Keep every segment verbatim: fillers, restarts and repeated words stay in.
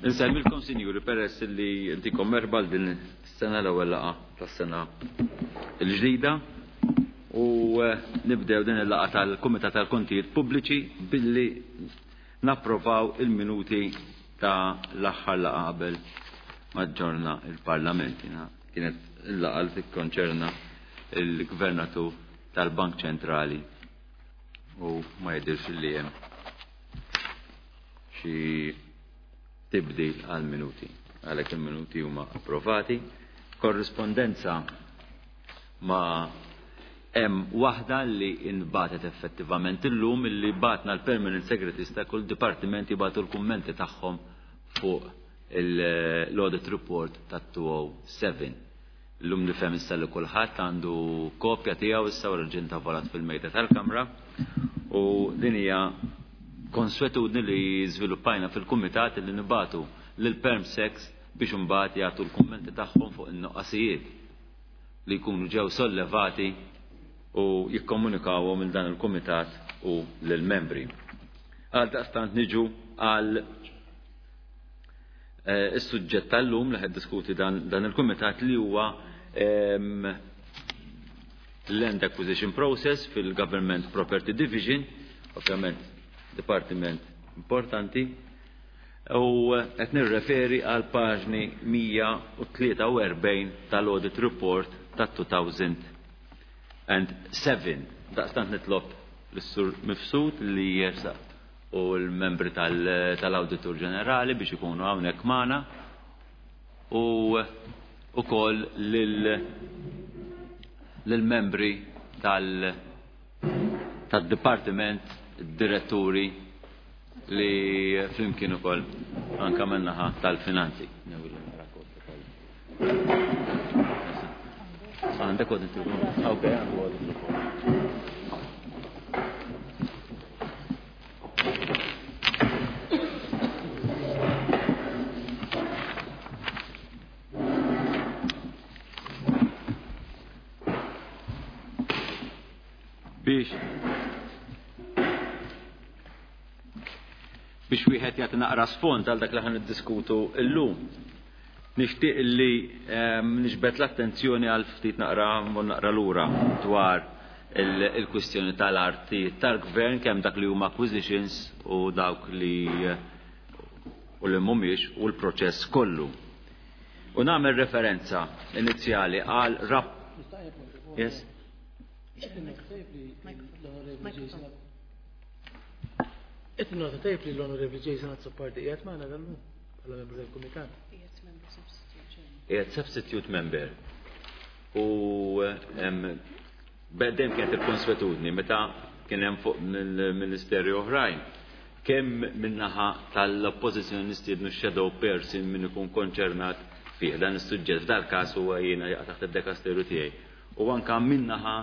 Insemmilkom sinjuri peress li intikom merba din is-sena l-ewwel laqgħa tas-sena l-ġdida u nibdew din il-laqgħa tal-Kumitat tal-Kontijiet Pubbliċi billi napprovaw il-minuti ta' l-aħħar laqgħa qabel ma ġġorna il-Parlament. Kienet il-laqgħa li tikkonċerna il-Gvernatur tal-Bank Ċentrali u ma jidhirx li hemm xi tibdil għal minuti. Għalhekk il-minuti huma approvati. Korrispondenza ma hemm waħda li inbatet effettivament illum illi batna l-Permanent Secretaries ta' kull dipartiment jibatu l-kummenti tagħhom fuq l-audit report ta' two thousand seven. Illum nifhem issa li kulħadd għandu kopja tiegħu issa u l-ġinta volat fil-mejda tal-Kamra u din hija konsuetudni li żviluppajna fil-Kumitat li nibatu lill-Permsex biex imbagħad jagħtu l-kummenti tagħhom fuq in-noqqasijiet li jkunu ġew sollevati u jikkomunikawhom il dan il-Kumitat u lill-membri. Għal daqstant niġu għal is-suġġett tal-lum li ħed diskuti dan, dan il-Kumitat li huwa Land Acquisition Process fil-Government Property Division, ovvjament Departiment importanti, u qed nirreferi għal paġni mija u tlieta u erbgħin tal-Audit Report ta' two thousand seven. Daqstant nitlob lis-Sur Mifsud li jersaq u l-membri tal-Awditur Ġenerali biex ikunu hawnhekk magħna u ukoll lill-membri tad-Dipartiment diretturi li flimkien ukoll anke min-naħa tal-finanzi. Għandek kod introduċi. Okay, għandu kod introduċi. Biex biex wieħed jagħti naqra sfond għal dak li ħan niddiskutu llum. Nixtieq li niġbed l-attenzjoni għal ftit naqra naqra lura dwar il-kwistjoni tal-arti tal-gvern kemm dak li huma acquisitions u dawk li u li mhumiex u l-proċess kollu. U nagħmel referenza inizjali għal rap. Yes? Qed nota tajb li l-Onorevoli Jason għad supporti qiegħed magħna dallu bħala membru tal-Kumitat. Qiegħed substitute member. U b'dejjem kienet il-konsuetudni meta kien hemm fuq mill-Ministerju oħrajn kemm min-naħa tal-oppożizzjoni nistiednu shadow person min ikun konċernat fih dan is-suġġett f'dal każ huwa jiena jaqa' taħt id-dekasteru tiegħi. U anke min-naħa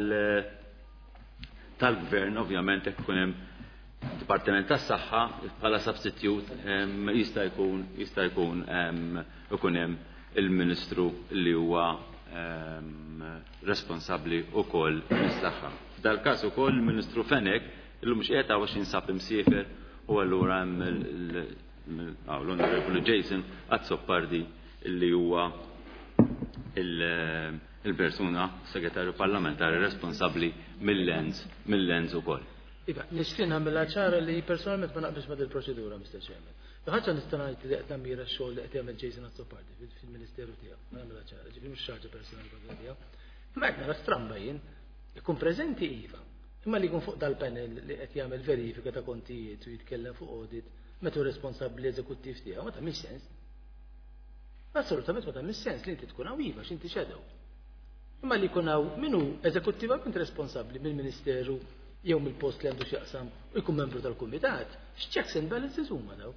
tal-gvern ovvjament hekk ikun hemm Dipartiment tas-Saħħa bħala substitute jista' jkun jista' jkun ikun hemm il-Ministru li huwa responsabbli wkoll mis-saħħa. F'dal każ ukoll il-Ministru Fenek illu mhux qiegħed għax jinsab imsiefer u allura hemm l-Onorevoli Jason Azzopardi li huwa il-persuna segretarju parlamentari responsabbli mill-Lens mill-Lens ukoll. Iva, nixtieq nagħmilha ċara li personalment ma naqbilx ma' il-proċedura, mister Chairman. Ħaġa nista' ngħid li qed nammira x-xogħol li qed jagħmel Jason Azzopardi fil-Ministeru tiegħu. Ma nagħmilha ċara, ġifieri mhux xi ħaġa personali tiegħu. Imma qed nara stramba jien ikun preżenti iva. Imma li jkun fuq dal-panel li qed jagħmel verifika ta' kontijiet u jitkellem fuq audit meta hu responsabbli eżekuttiv tiegħu ma tagħmilx sens. Assolutament ma tagħmilx sens li inti tkun hawn iva x'inti shadow. Imma li jkun hawn min hu eżekuttivament responsabbli mill-Ministeru jew mill-post li għandu x'jaqsam u jkun membru tal-Kumitat, x'checks and balances huma daw.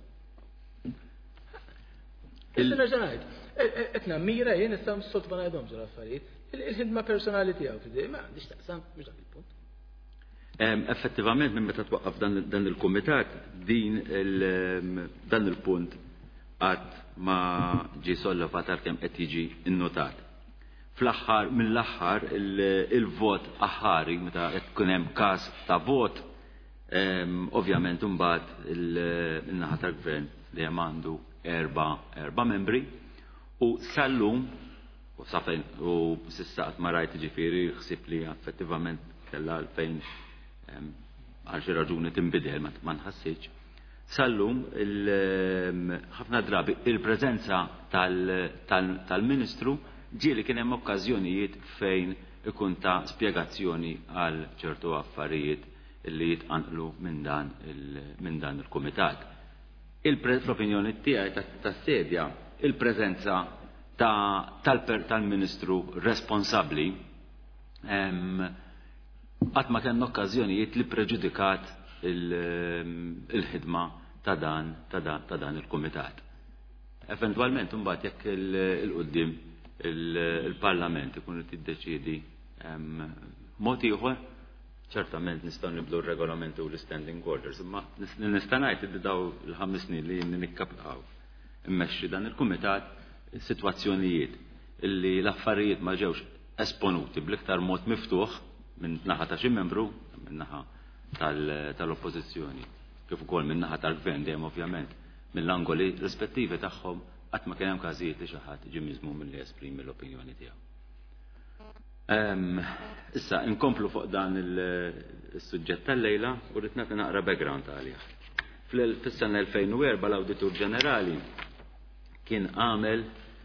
Il-nerġa' ngħid, qed nammira jien issa sod ma ngħidhomx l-affarijiet, il-ħidma personali tiegħu fidej ma għandix taqsam mhux dak il-punt. Effettivament minn meta twaqqaf dan il-Kumitat din dan il-punt qatt ma ġie sollevat għalkemm qed jiġi innotat. Fl-aħħar mill-aħħar il-vot aħħari meta qed tkun hemm każ ta' vot ovvjament imbagħad il-naħa tal-gvern li hemm għandu erba' erba' membri u sallum u safejn u s'issa qatt ma rajt ġifieri ħsieb li effettivament kellha għalfejn għal xi raġuni tinbidel ma nħassitx. Sallum ħafna drabi il-preżenza tal-Ministru ġieli kien hemm okkażjonijiet fejn ikun ta' spjegazzjoni għal ċertu affarijiet li jitqanqlu minn dan il-Kumitat. L-opinjoni tiegħi tas-sedja il-preżenza tal-Ministru responsabbli qatt ma kellna okkażjonijiet li preġudikat il-ħidma ta' dan ta' dan il-Kumitat. Eventwalment imbagħad jekk il-qudiem il-Parlament ikun tiddeċiedi mod ieħor, ċertament nistgħu nibdlu r-regolamenti u l-standing orders, imma nista' ngħid li daw il-ħames snin li nikkapitaw immexxi dan il-Kumitat sitwazzjonijiet illi l-affarijiet ma ġewx esponuti bl-iktar mod miftuħ minn naħa ta' xi membru, minn naħa tal-oppożizzjoni, kif ukoll minn naħa tal-Gvern dejjem ovvjament mill-angoli rispettivi tagħhom qatt ma kien hemm każijiet li xi ħadd ġie miżmum milli esprimi l-opinjoni tiegħu. Issa inkomplu fuq dan is-suġġett tal-lejla u rid nagħti naqra background għalih. Fis-sena elfejn u erba' l-Awditur Ġenerali kien għamel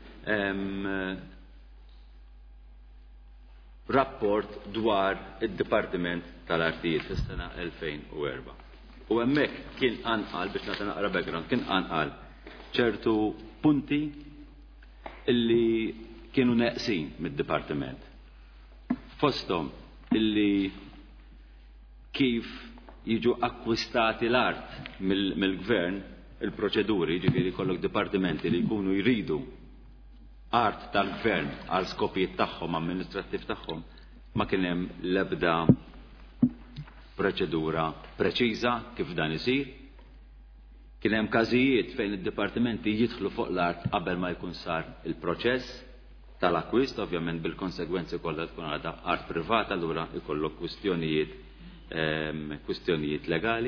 rapport dwar id-Dipartiment tal-Artijiet fis-sena elfejn u erba'. U hemmhekk kien anqal biex nagħti naqra background, kien anqal ċertu punti illi kienu neqsin mid-Dipartiment. Fosthom illi kif jiġu akkwistati l-art mill-Gvern il-proċeduri, ġifieri jkollok dipartimenti li jkunu jridu art tal-Gvern għal skopijiet tagħhom amministrattiv tagħhom ma kien hemm l-ebda proċedura preċiża kif dan isir. Kien hemm każijiet fejn id-dipartimenti jidħlu fuq l-art qabel ma jkun sar il-proċess tal-akkwist, ovvjament bil-konsegwenzi kollha tkun għadha art privata, allura jkollok kwistjonijiet kwistjonijiet legali.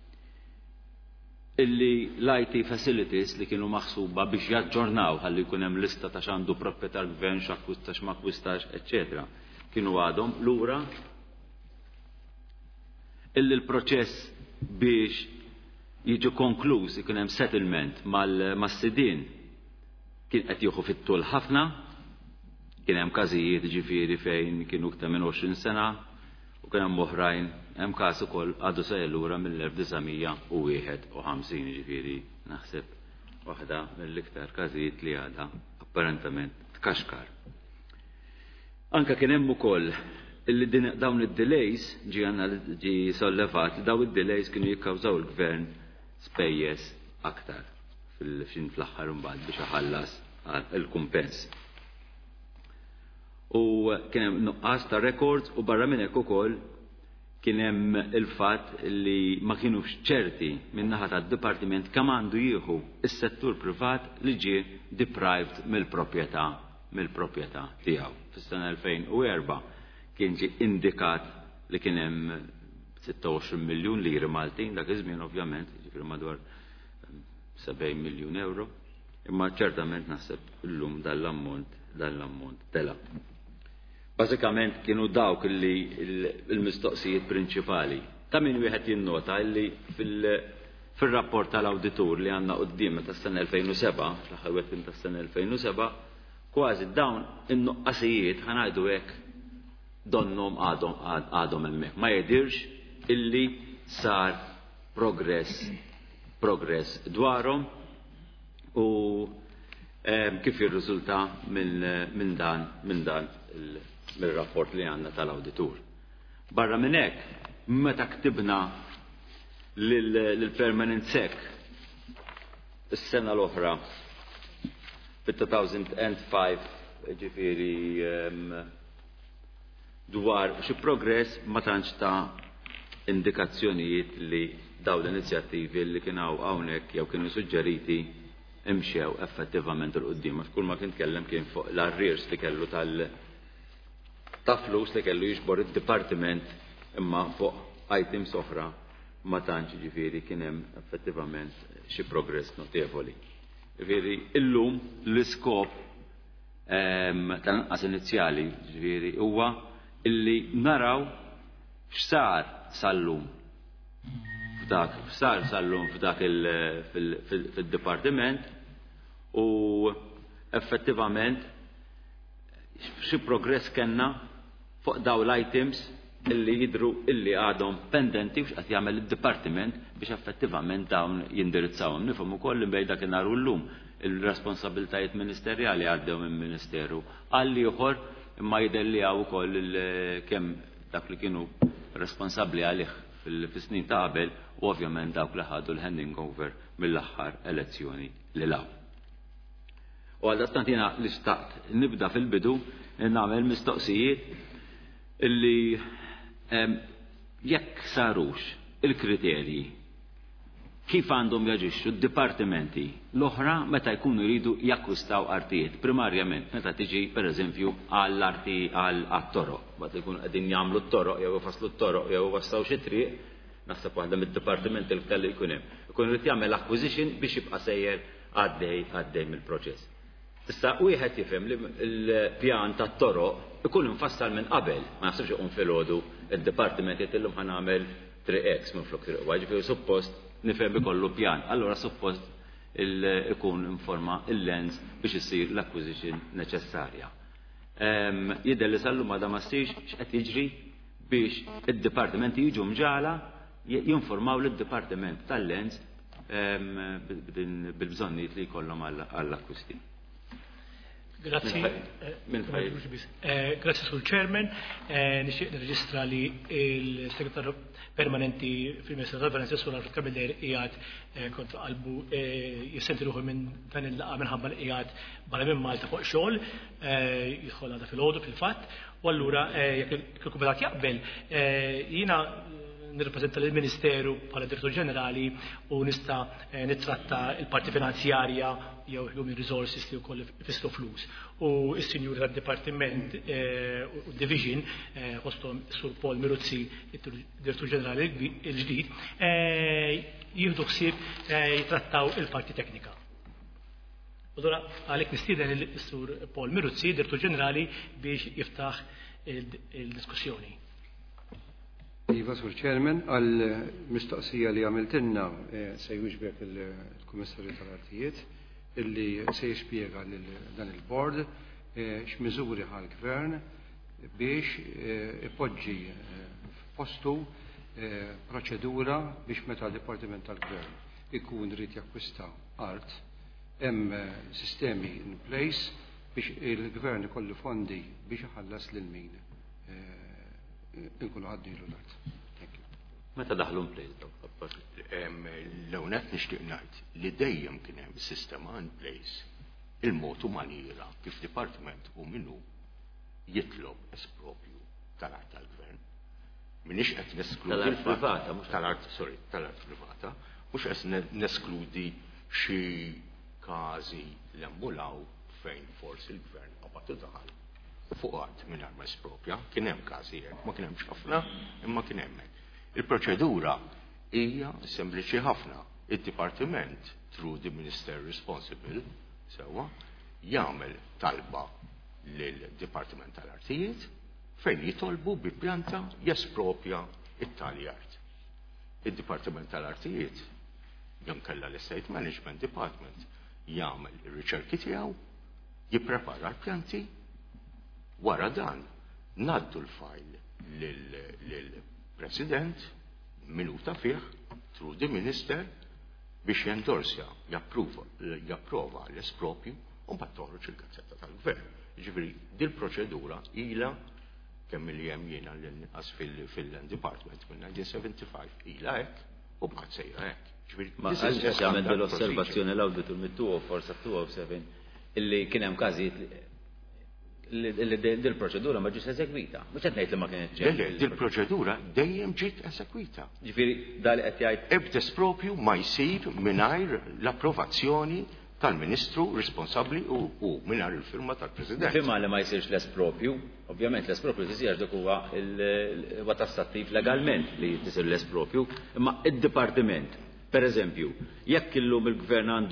Illi l-I T facilities li kienu maħsuba biex jaġġornaw ħalli jkun hemm lista ta' x'għandu proprjetà l-Gvern x'akkwistax ma akkwistax, eċċetera. Kienu għadhom lura illi l-proċess biex jiġu konkluż ikun hemm settlement mas-sidien kien qed jieħu fit-tul ħafna, kien hemm każijiet ġifieri fejn kienu iktar minn għoxrin sena u kien hemm oħrajn hemm każ ukoll għadu se lura mill-elf disajnmija u wieħed u ħamsin ġifieri naħseb waħda mill-iktar każijiet li għadha apparentament tkaxkar. Anke kien hemm ukoll illi dawn id-delays ġi sollevat li dawn id-delays kienu jikkawżaw il-Gvern spejjeż aktar fil-fin fl-aħħar imbagħad biex iħallas il-kumpens. U kien hemm nuqqas ta' records u barra minn hekk ukoll kien hemm il-fatt li ma kienux ċerti min-naħa tad-Dipartiment kemm għandu jieħu is-settur privat li ġie deprived mill-proprjetà mill-proprjetà tiegħu. Fis-sena elfejn u erba' kien ġie indikat li kien hemm sitta u għoxrin miljun liri Maltin dak iż-żmien ovvjament, jiġifieri madwar sebgħin miljun euro, imma ċertament naħseb illum dan l-ammont dan l-ammont tela. Bażikament kienu dawk li l-mistoqsijiet prinċipali. Ta' min wieħed jinnota li fil-rapport tal-awditur li għandna quddiem tas-sena elfejn u seba', l-aħħar wettim tas-sena elfejn u seba', kważi dawn in-nuqqasijiet ħanajdu hekk donnhom għadhom hemmhekk. Ma jidhirx illi sar progress progress dwarhom u kif jirriżulta minn dan minn dan mill-rapport li għandna tal-awditur. Barra minn hekk, meta ktibna lill-Permanent Sec is-sena l-oħra fit-two thousand five ġifieri dwar xi progress ma tantx ta' indikazzjonijiet li dawn l-inizjattivi li kienu hawnhekk jew kienu suġġeriti imxew effettivament il-qudiem. Kull ma kien tkellem kien fuq l-arrears li kellu tal ta' flus li kellu jiġbor id-dipartiment imma fuq items oħra ma tantx ġifieri kien hemm effettivament xi progress notevoli. Ġifieri illum l-iskop tal-inqas inizjali ġifieri huwa illi naraw x'sar sal-lum f'dak x'sar sal-lum f'dak fid-dipartiment u effettivament xi progress kellna fuq dawn l-items illi jidhru illi għadhom pendenti u x'qed jagħmel id-dipartiment biex effettivament dawn jindirizzawhom. Nifhem ukoll li bejn dakinhar u llum il-responsabbiltajiet ministerjali għaddew minn ministeru għal ieħor imma jidher li hawn ukoll kemm dak li kienu responsabbli għalih fis-snin ta' qabel u ovvjament dawk li ħadu l-handing over mill-aħħar elezzjoni li law. U għaldaqstant jiena li xtaqt nibda fil-bidu nagħmel mistoqsijiet illi jekk sarux il-kriterji kif għandhom jaġixxu d-dipartimenti l-oħra meta jkunu jridu jakkwistaw artijiet, primarjament meta tiġi pereżempju għall-arti għall-toroq, meta jkunu qegħdin jagħmlu t-toroq jew ifasslu t-toroq jew iwassaw xi triq, naħseb waħda mid-dipartimenti li kelli jkun hemm. Ikun irid jagħmel acquisition biex jibqa' sejjer għaddej għaddej mill-proċess. Issa wieħed jifhem li l-pjan tat-toroq ikun infassal minn qabel, ma naħsibx iqum filgħodu id-dipartiment jgħidilhom ħanagħmel triq X minn flok triq Y, ġifieri suppost nifhem ikollu pjan. Allura suppost ikun informa il-lens biex issir l-acquisition neċessarja. Jidher li sal-lum għadha ma ssirx x'qed jiġri biex id-dipartimenti jiġu mġala jinformaw lid-dipartiment tal-lens bil-bżonnijiet li jkollhom għall-akkwisti. Grazie. Grazie sul Chairman. Nixtieq nirreġistra li il-Segretarju Permanenti fil-Ministru tal-Finanzi Sur Alfred Kamiller qiegħed kont qalbu jissenti ruħu minn dan il-laqgħa minħabba li qiegħed barra minn Malta fuq xogħol, jidħol għadha fil-għodu fil-fatt, u allura jekk il-Kumitat jaqbel jiena nirrappreżenta lill-Ministeru bħala Direttur Ġenerali u nista' nittratta l-parti finanzjarja jew human resources li wkoll ifissru flus. U s-Sinjur tad-Dipartiment u Division ħosthom Sur Paul Miruzzi, Direttur Ġenerali l-ġdid, jieħdu ħsieb jitrattaw il-parti teknika. Allura għalhekk nistieden is-Sur Paul Miruzzi, Direttur Ġenerali, biex jiftaħ il-diskussjoni. Iva, Sur Chairman, għal-mistoqsija li għamiltinna se jwiġbek il-Kummissarju tal-Artijiet illi se jispjega dan il-Board x'miżuri ħal-Gvern biex ipoġġi f'postu proċedura biex meta l-Dipartiment tal-Gvern ikun rrid jakkwista art hemm sistemi in place biex il-Gvern ikollu fondi biex iħallas lil min inkunu għaddilu l-art. Meta daħlu place l-għonet nixtieq ngħid li dejjem kien hemm sistema in place il-mod u maniera kif dipartiment u minnu jitlob espropju tal-art tal-Gvern. Minix qed neskludi tal-art privata, mhux tal-art, sorry, tal-art privata, mhux qed neskludi xi każi li ambulaw fejn forsi l-Gvern qabad daħal fuq art minn arma espropja, kien hemm każi hekk, ma kien hemmx ħafna, imma kien hemm. Il-proċedura hija sempliċi ħafna. Id-Dipartiment through the Minister responsible sewwa jagħmel talba lill-Dipartiment tal-Artijiet fejn jitolbu bi pjanta jespropja it-tali art. Id-Dipartiment tal-Artijiet jew kellha l-Estate Management Department jagħmel ir-riċerki tiegħu, jipprepara l-pjanti. Wara dan, naddu l-fajl lill-President minuta fih through the Minister biex jendorsja japprova l-espropju u mbagħad toħroġ il-gazzetta tal-Gvern. Jiġifieri dil-proċedura ilha kemm li hemm jiena l-inqas fil-Department minn nineteen seventy-five ilha hekk u mbagħad sejra hekk. Ma għaliex jagħmel dell-osservazzjoni l-awditur mit-two oh four sub two oh seven illi kien hemm każijiet dil-proċedura ma ġiet eżekwita. Mhux qed ngħid li ma kienx ġej. Dil-proċedura dejjem ġiet eżekwita. Ġifieri dali qed jgħid ebda espropju ma jsir mingħajr l-approvazzjoni tal-Ministru responsabbli u mingħajr il-firma tal-President. Firma li ma jsirx l-espropju, ovvjament l-espropju tisir dak huwa huwa tasattiv legalment li tisir l-espropju, imma id-Dipartiment, pereżempju, jekk illum il-Gvern għandu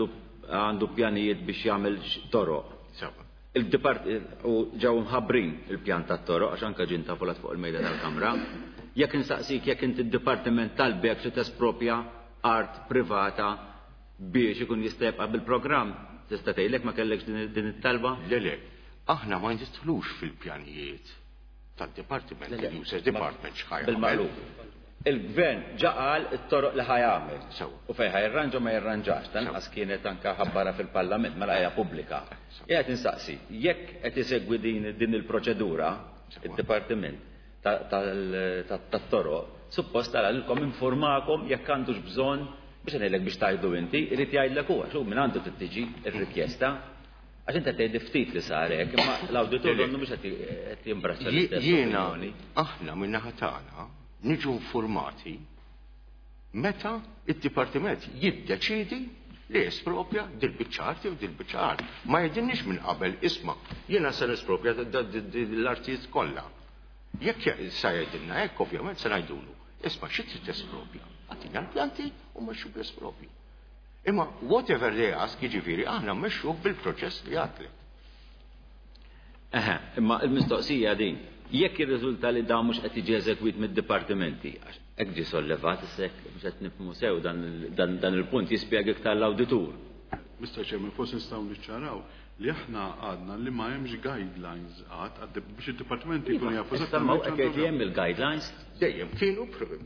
għandu pjanijiet biex jagħmel toroq. Il-dipart u ġew mħabbrin il-pjan tat-toroq għax anke ġinta fulat fuq il-mejda tal-Kamra. Jekk insaqsik jekk inti d-dipartiment talbek xi tespropja art privata biex ikun jista' jibqa' bil-programm, tista' tgħidlek ma kellekx din it-talba? Le le, aħna ma nidħlux fil-pjanijiet tad-dipartiment, il-User Department x'ħajja. Bil-magħlub. Il-gvern ġaqal it-toroq li ħajamel. U fejn ħajrranġa ma jirranġax, tanqas kienet anke ħabbara fil-Parlament mela hija pubblika. Qiegħed insaqsi, jekk qed isegwi din il-proċedura, id-dipartiment tat-toroq, suppost tara lilkom informakom jekk għandux bżonn biex ngħidlek biex tgħidu inti, irid jgħidlek huwa xu minn għandu tittiġi r-rikjesta. Għax inti tgħid ftit li sar hekk, imma l-awditur għandu mhux qed jimbraċċa l-istess. Jiena aħna min-naħa tagħna niġu informati meta id-dipartiment jiddeċidi li espropja dil-biċċarti u dil-biċċar. Ma jgħidilniex minn qabel isma' jiena se nespropja l-artijiet kollha. Jekk sa jgħidilna hekk ovvjament se ngħidulu. Isma' xi trid espropja? Għatina l-pjanti u mexxu bl-espropju. Imma whatever they ask jiġifieri aħna mmexxuh bil-proċess li għatlek. Eħe, imma l-mistoqsija din jekk ir-riżulta li dan mhux qed jiġi eżekwit mid-dipartimenti, għax hekk ġie sollevat issek biex qed nifhmu sew dan il-punt jispjega iktar l-awditur. mister Chairman, forsi nistgħu niċċaraw li aħna għadna li ma hemmx guidelines għad biex id-dipartimenti jkunu jafu eżattament. Imma hekk hemm il-guidelines dejjem kienu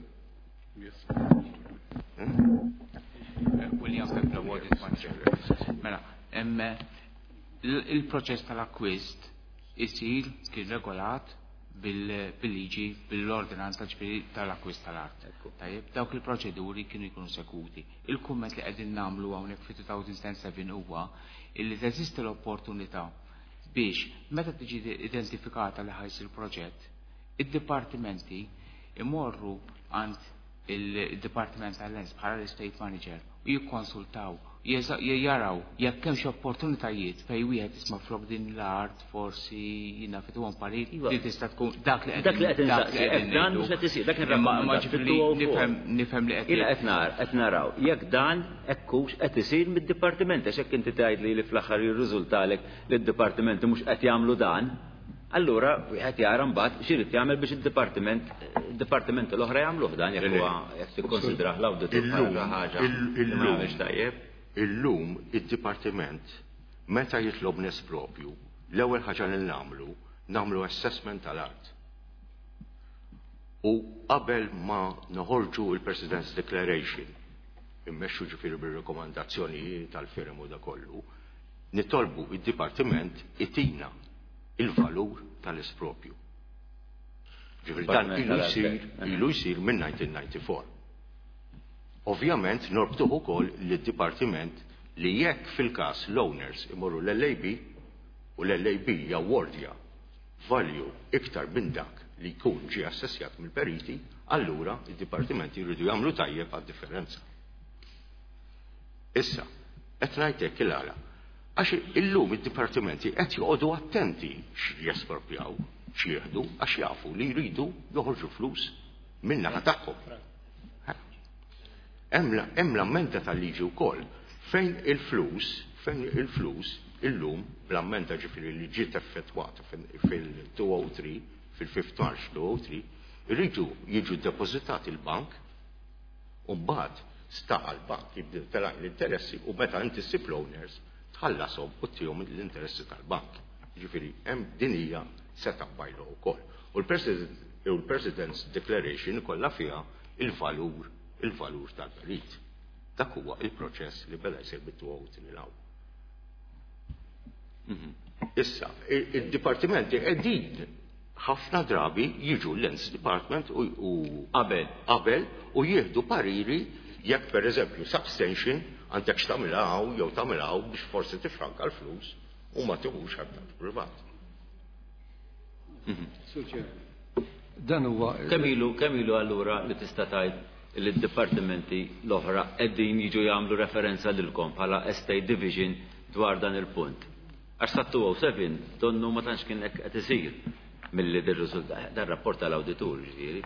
William Pepler Audit Manager. Mela, il-proċess tal-akkwist isir kien regolat bil-liġi, bil-ordinanza tal-akkwist tal-art. Tajjeb, dawk il-proċeduri kienu jkunu segwiti. Il-kumment li qegħdin nagħmlu hawnhekk fi two thousand seven huwa illi teżisti l-opportunità biex meta tiġi identifikata li ħajsir proġett, id-dipartimenti imorru għand il-Dipartiment tal-Lens bħala l-Estate Manager u jikkonsultaw, jaraw jekk hemm xi opportunitajiet fejn wieħed isma' flok din l-art forsi jiena fitu għan parir li tista' tkun dak li dak li qed insaqsi dan mhux qed isir dak nifhem nifhem li qed qed qed naraw jekk dan hekkux qed isir mid-dipartiment għax hekk inti tgħid li fl-aħħar jirriżultalek li d-dipartimenti mhux qed jagħmlu dan. Allura wieħed jara mbagħad x'irid jagħmel biex id-dipartiment id-dipartimenti l-oħra jagħmluh dan jekk huwa jekk tikkonsidrah l-awditur bħala ħaġa li m'għamilx tajjeb. Illum id-dipartiment meta jitlob nespropju l-ewwel ħaġa li nagħmlu nagħmlu assessment tal-art. U qabel ma noħorġu il-President's Declaration immexxu ġifieri bir-rekomandazzjonijiet tal-firem u da kollu, nitolbu id-dipartiment itina il-valur tal-espropju. Ġifieri dan ilu jsir ilu jsir minn nineteen ninety-four. Ovvjament norbtuħ ukoll lid-dipartiment li jekk fil-każ l-owners imorru l-L A B u l-L A B jawwardja value iktar minn dak li jkun ġie assessjat mill-periti, allura id-dipartimenti jridu jagħmlu tajjeb għad-differenza. Issa, qed ngħidlek il-għala, għax illum id-dipartimenti qed joqogħdu attenti x'jespropjaw, x'jieħdu għax jafu li jridu joħorġu flus min-naħa tagħhom. Hemm l-ammenda tal-liġi wkoll fejn il-flus, fejn il-flus illum bl-ammenda ġifieri li ġiet effettwata fil-two oh three, fil-fifteen two oh three, irridu jiġu depożitati l-bank u mbagħad sta għall-bank jibdew telaq l-interessi u meta inti ssib l-owners tħallasom u tihom l-interessi tal-bank. Ġifieri hemm din hija set-up by law wkoll. U l-President's Declaration kollha fiha il-valur il-valur tal-perit. Dak huwa il-proċess li beda jsir bit-two oh three l-għaw. Issa, id-dipartimenti qegħdin ħafna drabi jiġu l-Lens Department u qabel qabel u jieħdu pariri jekk pereżempju substantion għandek x'tagħmilha jew tagħmilha biex forsi tifranka l-flus u ma tieħux ħadd privat. Dan huwa kemm ilu kemm ilu allura li tista' tgħid li d-dipartimenti l-oħra qegħdin jiġu jagħmlu referenza lilkom bħala Estate Division dwar dan il-punt. Għax sa two oh seven donnu ma tantx kien hekk qed isir milli dir-riżultat dar-rapport tal-awditur ġifieri.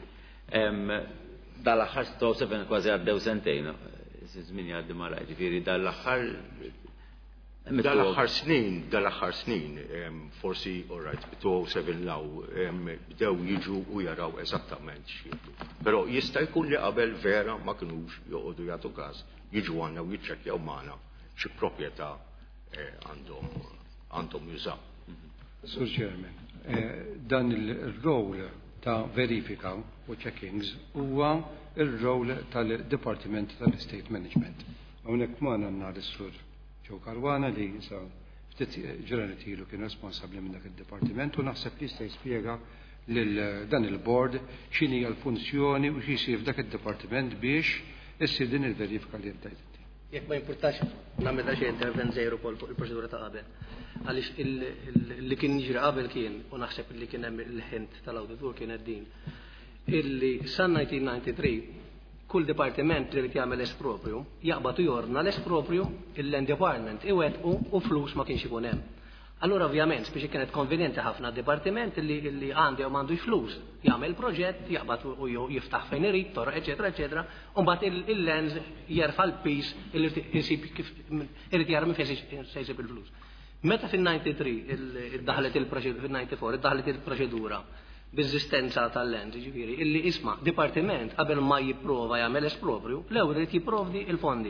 Dal-aħħar two oh seven kważi għaddew sentejn, żmien jgħaddi mara ġifieri dal-aħħar Dal-aħħar snin, dal-aħħar snin, forsi, all right, two oh seven law, bdew jiġu u jaraw eżattament x'jiġu. Però jista' jkun li qabel vera ma kinux joqogħdu jagħtu każ, jiġu għandna u jiċċekkjaw magħna xi proprjetà għandhom għandhom jużaw. Sur Chairman, dan il-rowl ta' verifika u checkings huwa il-rowl tal-Departiment tal-Estate Management. Hawnhekk magħna għandna l-Sur Ġew Karwana li sa ftit ġranet ilu kien responsabbli minn dak id-dipartiment u naħseb li jista' jispjega lil dan il-board x'inhi l-funzjoni u x'isir f'dak id-dipartiment biex issir din il-verifika li jibda jtitti. Jekk ma jimpurtax nagħmel xejn intervent żejru fuq il-proċedura ta' qabel. Għaliex li kien jiġri qabel kien u naħseb li kien hemm il-ħint tal-awditur kienet din illi sa nineteen ninety-three kull dipartiment li jagħmel esproprio jaqbad jorna l-esproprio il-Land Department iwettqu u flus ma kienx ikun hemm. Allura ovvjament biex kienet konvenjenti ħafna d-dipartiment li li għandi u m'għandux flus jagħmel proġett jaqbad u jiftaħ fejn irid toroq eċetera eċetera u mbagħad il-lens jerfa' l-pis li jsib kif irid jara minn fejn se jsib il-flus. Meta fin-ninety-three iddaħlet il-proċedura fin-ninety-four iddaħlet il-proċedura b'eżistenza tal-lens, ġifieri, illi isma' dipartiment qabel ma jipprova jagħmel esproprio, l-ewwel irid jipprovdi l-fondi.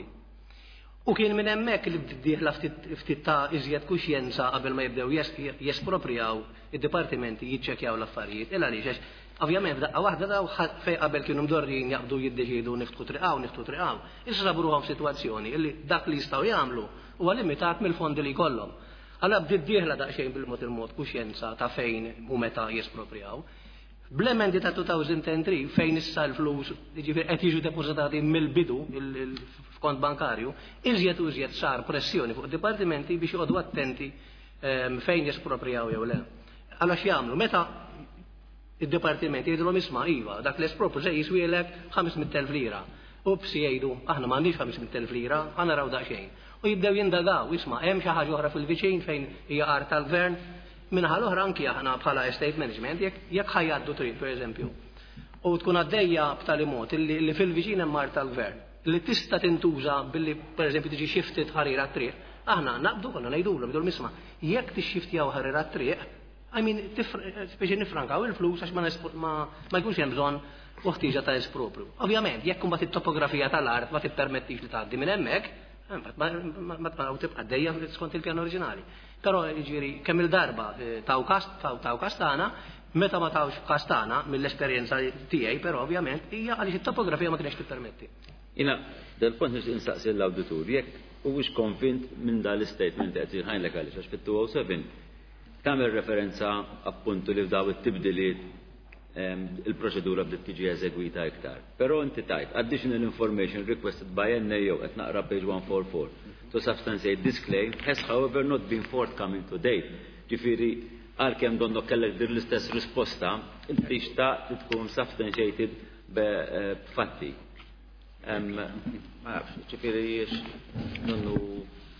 U kien minn hemmhekk li bdieħla ftit ta' iżjed kuxjenza qabel ma jibdew jesproprijaw id-dipartimenti jiċċekkjaw l-affarijiet. Il għaliex ovvjament f'daqqa waħda daw fejn qabel kienu mdorrin jaqbdu jiddeċiedu niftħu triqaw, niftħu triqaw. Issa sabruhom f'sitwazzjoni illi dak li jistgħu jagħmlu huwa limitat mill-fondi li jkollhom. Alla bdiet dieħla daqsxejn bil-mod il-mod kuxjenza ta' fejn u meta jesproprijaw. Bl-emendi ta' two thousand three fejn issa l-flus jiġifieri qed jiġu depożitati mill-bidu f'kont bankarju, iżjed u iżjed sar pressjoni fuq dipartimenti biex joqogħdu attenti fejn jesproprijaw jew le. Alla x'jagħmlu meta id-dipartimenti jgħidulhom isma' iva dak l-espropru se jiswielek ħames mija elf lira. Ups jgħidu aħna m'għandniex ħames mija elf lira, ħa naraw daqsxejn. U jibdew jindagaw, isma' hemm xi ħaġa oħra fil-viċin fejn hija qar tal-gvern, minħa l-oħra anki aħna bħala estate management jekk ħajjaddu trid pereżempju. U tkun għaddejja b'tali mod li fil-viċin hemm qar tal-gvern li tista' tintuża billi pereżempju tiġi xiftit ħarira t-triq. Aħna naqbdu konna ngħidulhom bidul misma' jekk tixxiftjaw ħarira t-triq, I mean biex nifrankaw il-flus għax ma jkunx hemm bżonn u ħtieġa ta' espropru. Ovvjament jekk imbagħad it-topografija tal-art ma tippermettix li tgħaddi minn hemmhekk, ma tbaqgħu tibqa' dejja skont il-pjan oriġinali. Però jiġifieri kemm il-darba taw kastana, meta ma tawx kastana mill-esperjenza tiegħi, però ovvjament hija għaliex it-topografija ma kienx tippermetti. Jiena dal-punt nix instaqsi l-awditur jekk huwiex konvint minn dal-istatement qed jilħajnlek għaliex għax fit-two oh seven tagħmel referenza appuntu li f'daw it-tibdiliet il-proċedura bdiet tiġi eżegwita iktar. Però inti tajt additional information requested by N A O qed naqra page one forty-four. To substantiate this claim has however not been forthcoming to date. Ġifieri għalkemm donnok kellek dir l-istess risposta, inti xtaqt li tkun substantiated b'fatti. Ma nafx, ġifieri nonnu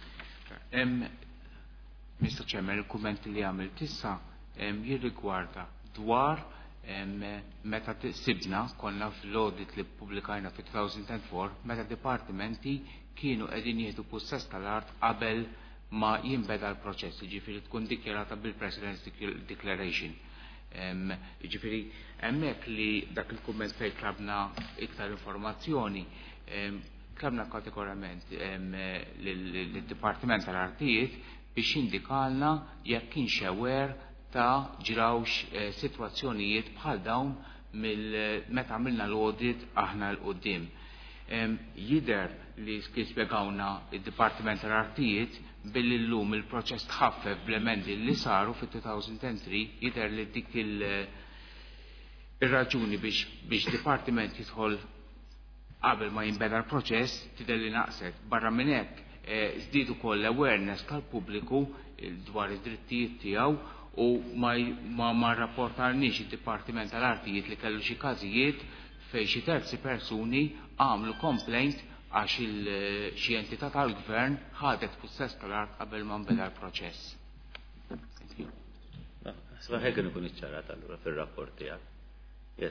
mister Chairman, il-kumment li għamil tissa jirrigwarda dwar meta sibna konna fl-audit li pubblikajna fi two thousand four meta dipartimenti kienu qegħdin jieħdu possess tal-art qabel ma jinbeda l-proċess, jiġifieri tkun dikjarata bil-President's Declaration. Jiġifieri hemmhekk li dak il-kumment fejn tlabna iktar informazzjoni, tlabna kategorament lill-Dipartiment tal-Artijiet biex indikalna jekk kien xewer ta' ġrawx sitwazzjonijiet bħal dawn meta għamilna l-audit aħna l-qoddim. Jider li spiegawna id-Dipartiment tal-Artijiet billi llum il-proċess tħaffef bl-emendi li saru fi two thousand three jider li dik il-raġuni biex Dipartiment jidħol qabel ma jinbeda l-proċess tidher li naqset. Barra minn hekk żdiedu ukoll l-awareness tal-pubbliku dwar id-drittijiet tiegħu u ma ma rrapportarniex id-Dipartiment tal-Artijiet li kellu xi każijiet fejn xi terzi persuni għamlu complaint għax xi entità tal-gvern ħadet possess tal-art qabel ma nbeda l-proċess. Sbaħ hekk ikun iċċarat allura fir-rapport tiegħek. Yes.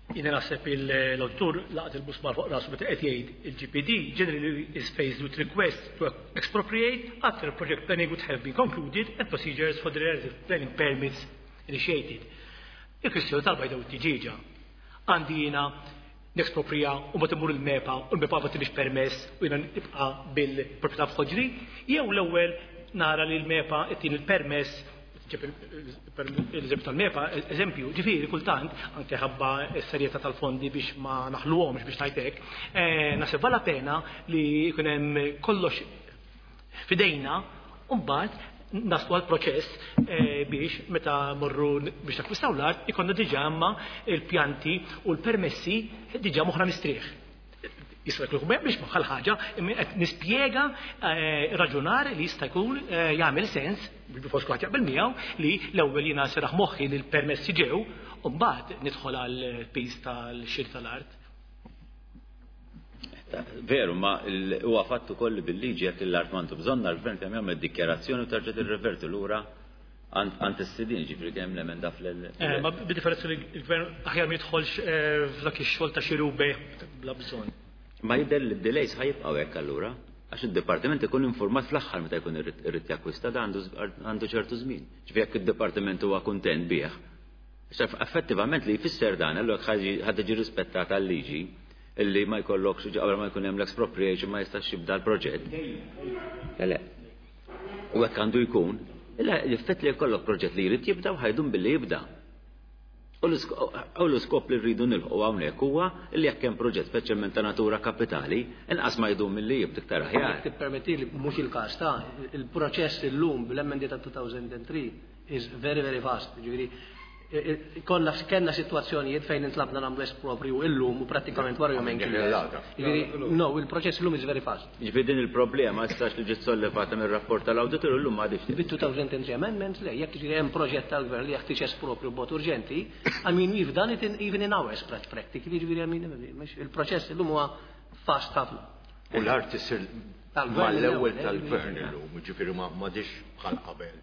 Jiena naħseb l-autur laqat il-busmar fuq rasu meta qed jgħid il-G P D generally is faced with requests to expropriate after project planning would have been concluded and procedures for the relative planning permits initiated. Il-kwistjoni tal-bajda u t-tiġiġa. Għandi jiena nexproprija u ma timur il-mepa u l-mepa ma timix permess u jiena nibqa' bil-proprjetà f'ħoġri, jew l-ewwel nara li l-mepa qed il-permess l-eżempju tal-mepa, eżempju, ġifieri kultant, anke ħabba s-serjetà tal-fondi biex ma naħluhomx biex ngħidlek, naħseb vala pena li jkun hemm kollox fidejna u mbagħad naslu għall-proċess biex meta morru biex nakkwistaw l-art ikonna diġà imma il-pjanti u l-permessi diġà moħħna mistrieħ. Jiswa jkun biex bħal ħaġa qed nispjega raġunar li jista' jkun jagħmel sens biex forsi kwaħt jaqbel miegħu li l-ewwel jiena seraħ moħħi li l-permessi ġew u mbagħad nidħol għall piż tal-xiri tal-art. Veru, ma huwa fatt ukoll bil-liġi jekk l-art m'għandu bżonn l-gvern kemm jagħmel dikjarazzjoni u terġa' tirreverti lura għand is-sidin ġifieri kemm l-emenda fl Ma bid-differenza li l-gvern aħjar ma jidħolx f'dak ix-xogħol ta' xi rubeh bla bżonn. Ma jidher li d-delays ħajibqgħu hekk allura, għax id-dipartiment ikun informat fl-aħħar meta jkun irrid jakkwista da għandu ċertu żmien. Ġifieri jekk id-dipartiment huwa kuntent bih. Effettivament li jfisser dan allura ħadd tiġi rispettata l-liġi illi ma jkollokx qabel ma jkun hemm l-expropriation ma jistax jibda l-proġett. Le. U hekk għandu jkun, l-effett li jkollok proġett li jrid jibda u ħajdun billi jibda. U l-iskop li rridu nilħu hawnhekk huwa li jekk hemm proġett speċjalment ta' natura kapitali, inqas ma jdum milli jibda iktar aħjar. Tippermetti li mhux il-każ ta' il-proċess illum bil-emendi ta' two thousand three is very very vast. Ġifieri konna kellna sitwazzjonijiet fejn intlabna nagħmlu espropriu illum u prattikament wara jumejn kien. Ġifieri no, il-proċess illum is very fast. Ġifieri din il-problema istax li ġiet sollevata mir-rapport tal-awditur illum ma għadix. Bit-two thousand three amendments le, jekk ġifieri hemm proġett tal-gvern li jeħtieġ espropriu b'mod urġenti, I mean we've done it in, even in hours practically, ġifieri il-proċess illum huwa fast ħafna. U l-art isir mal-ewwel tal-gvern illum, ġifieri ma m'għadix bħal qabel.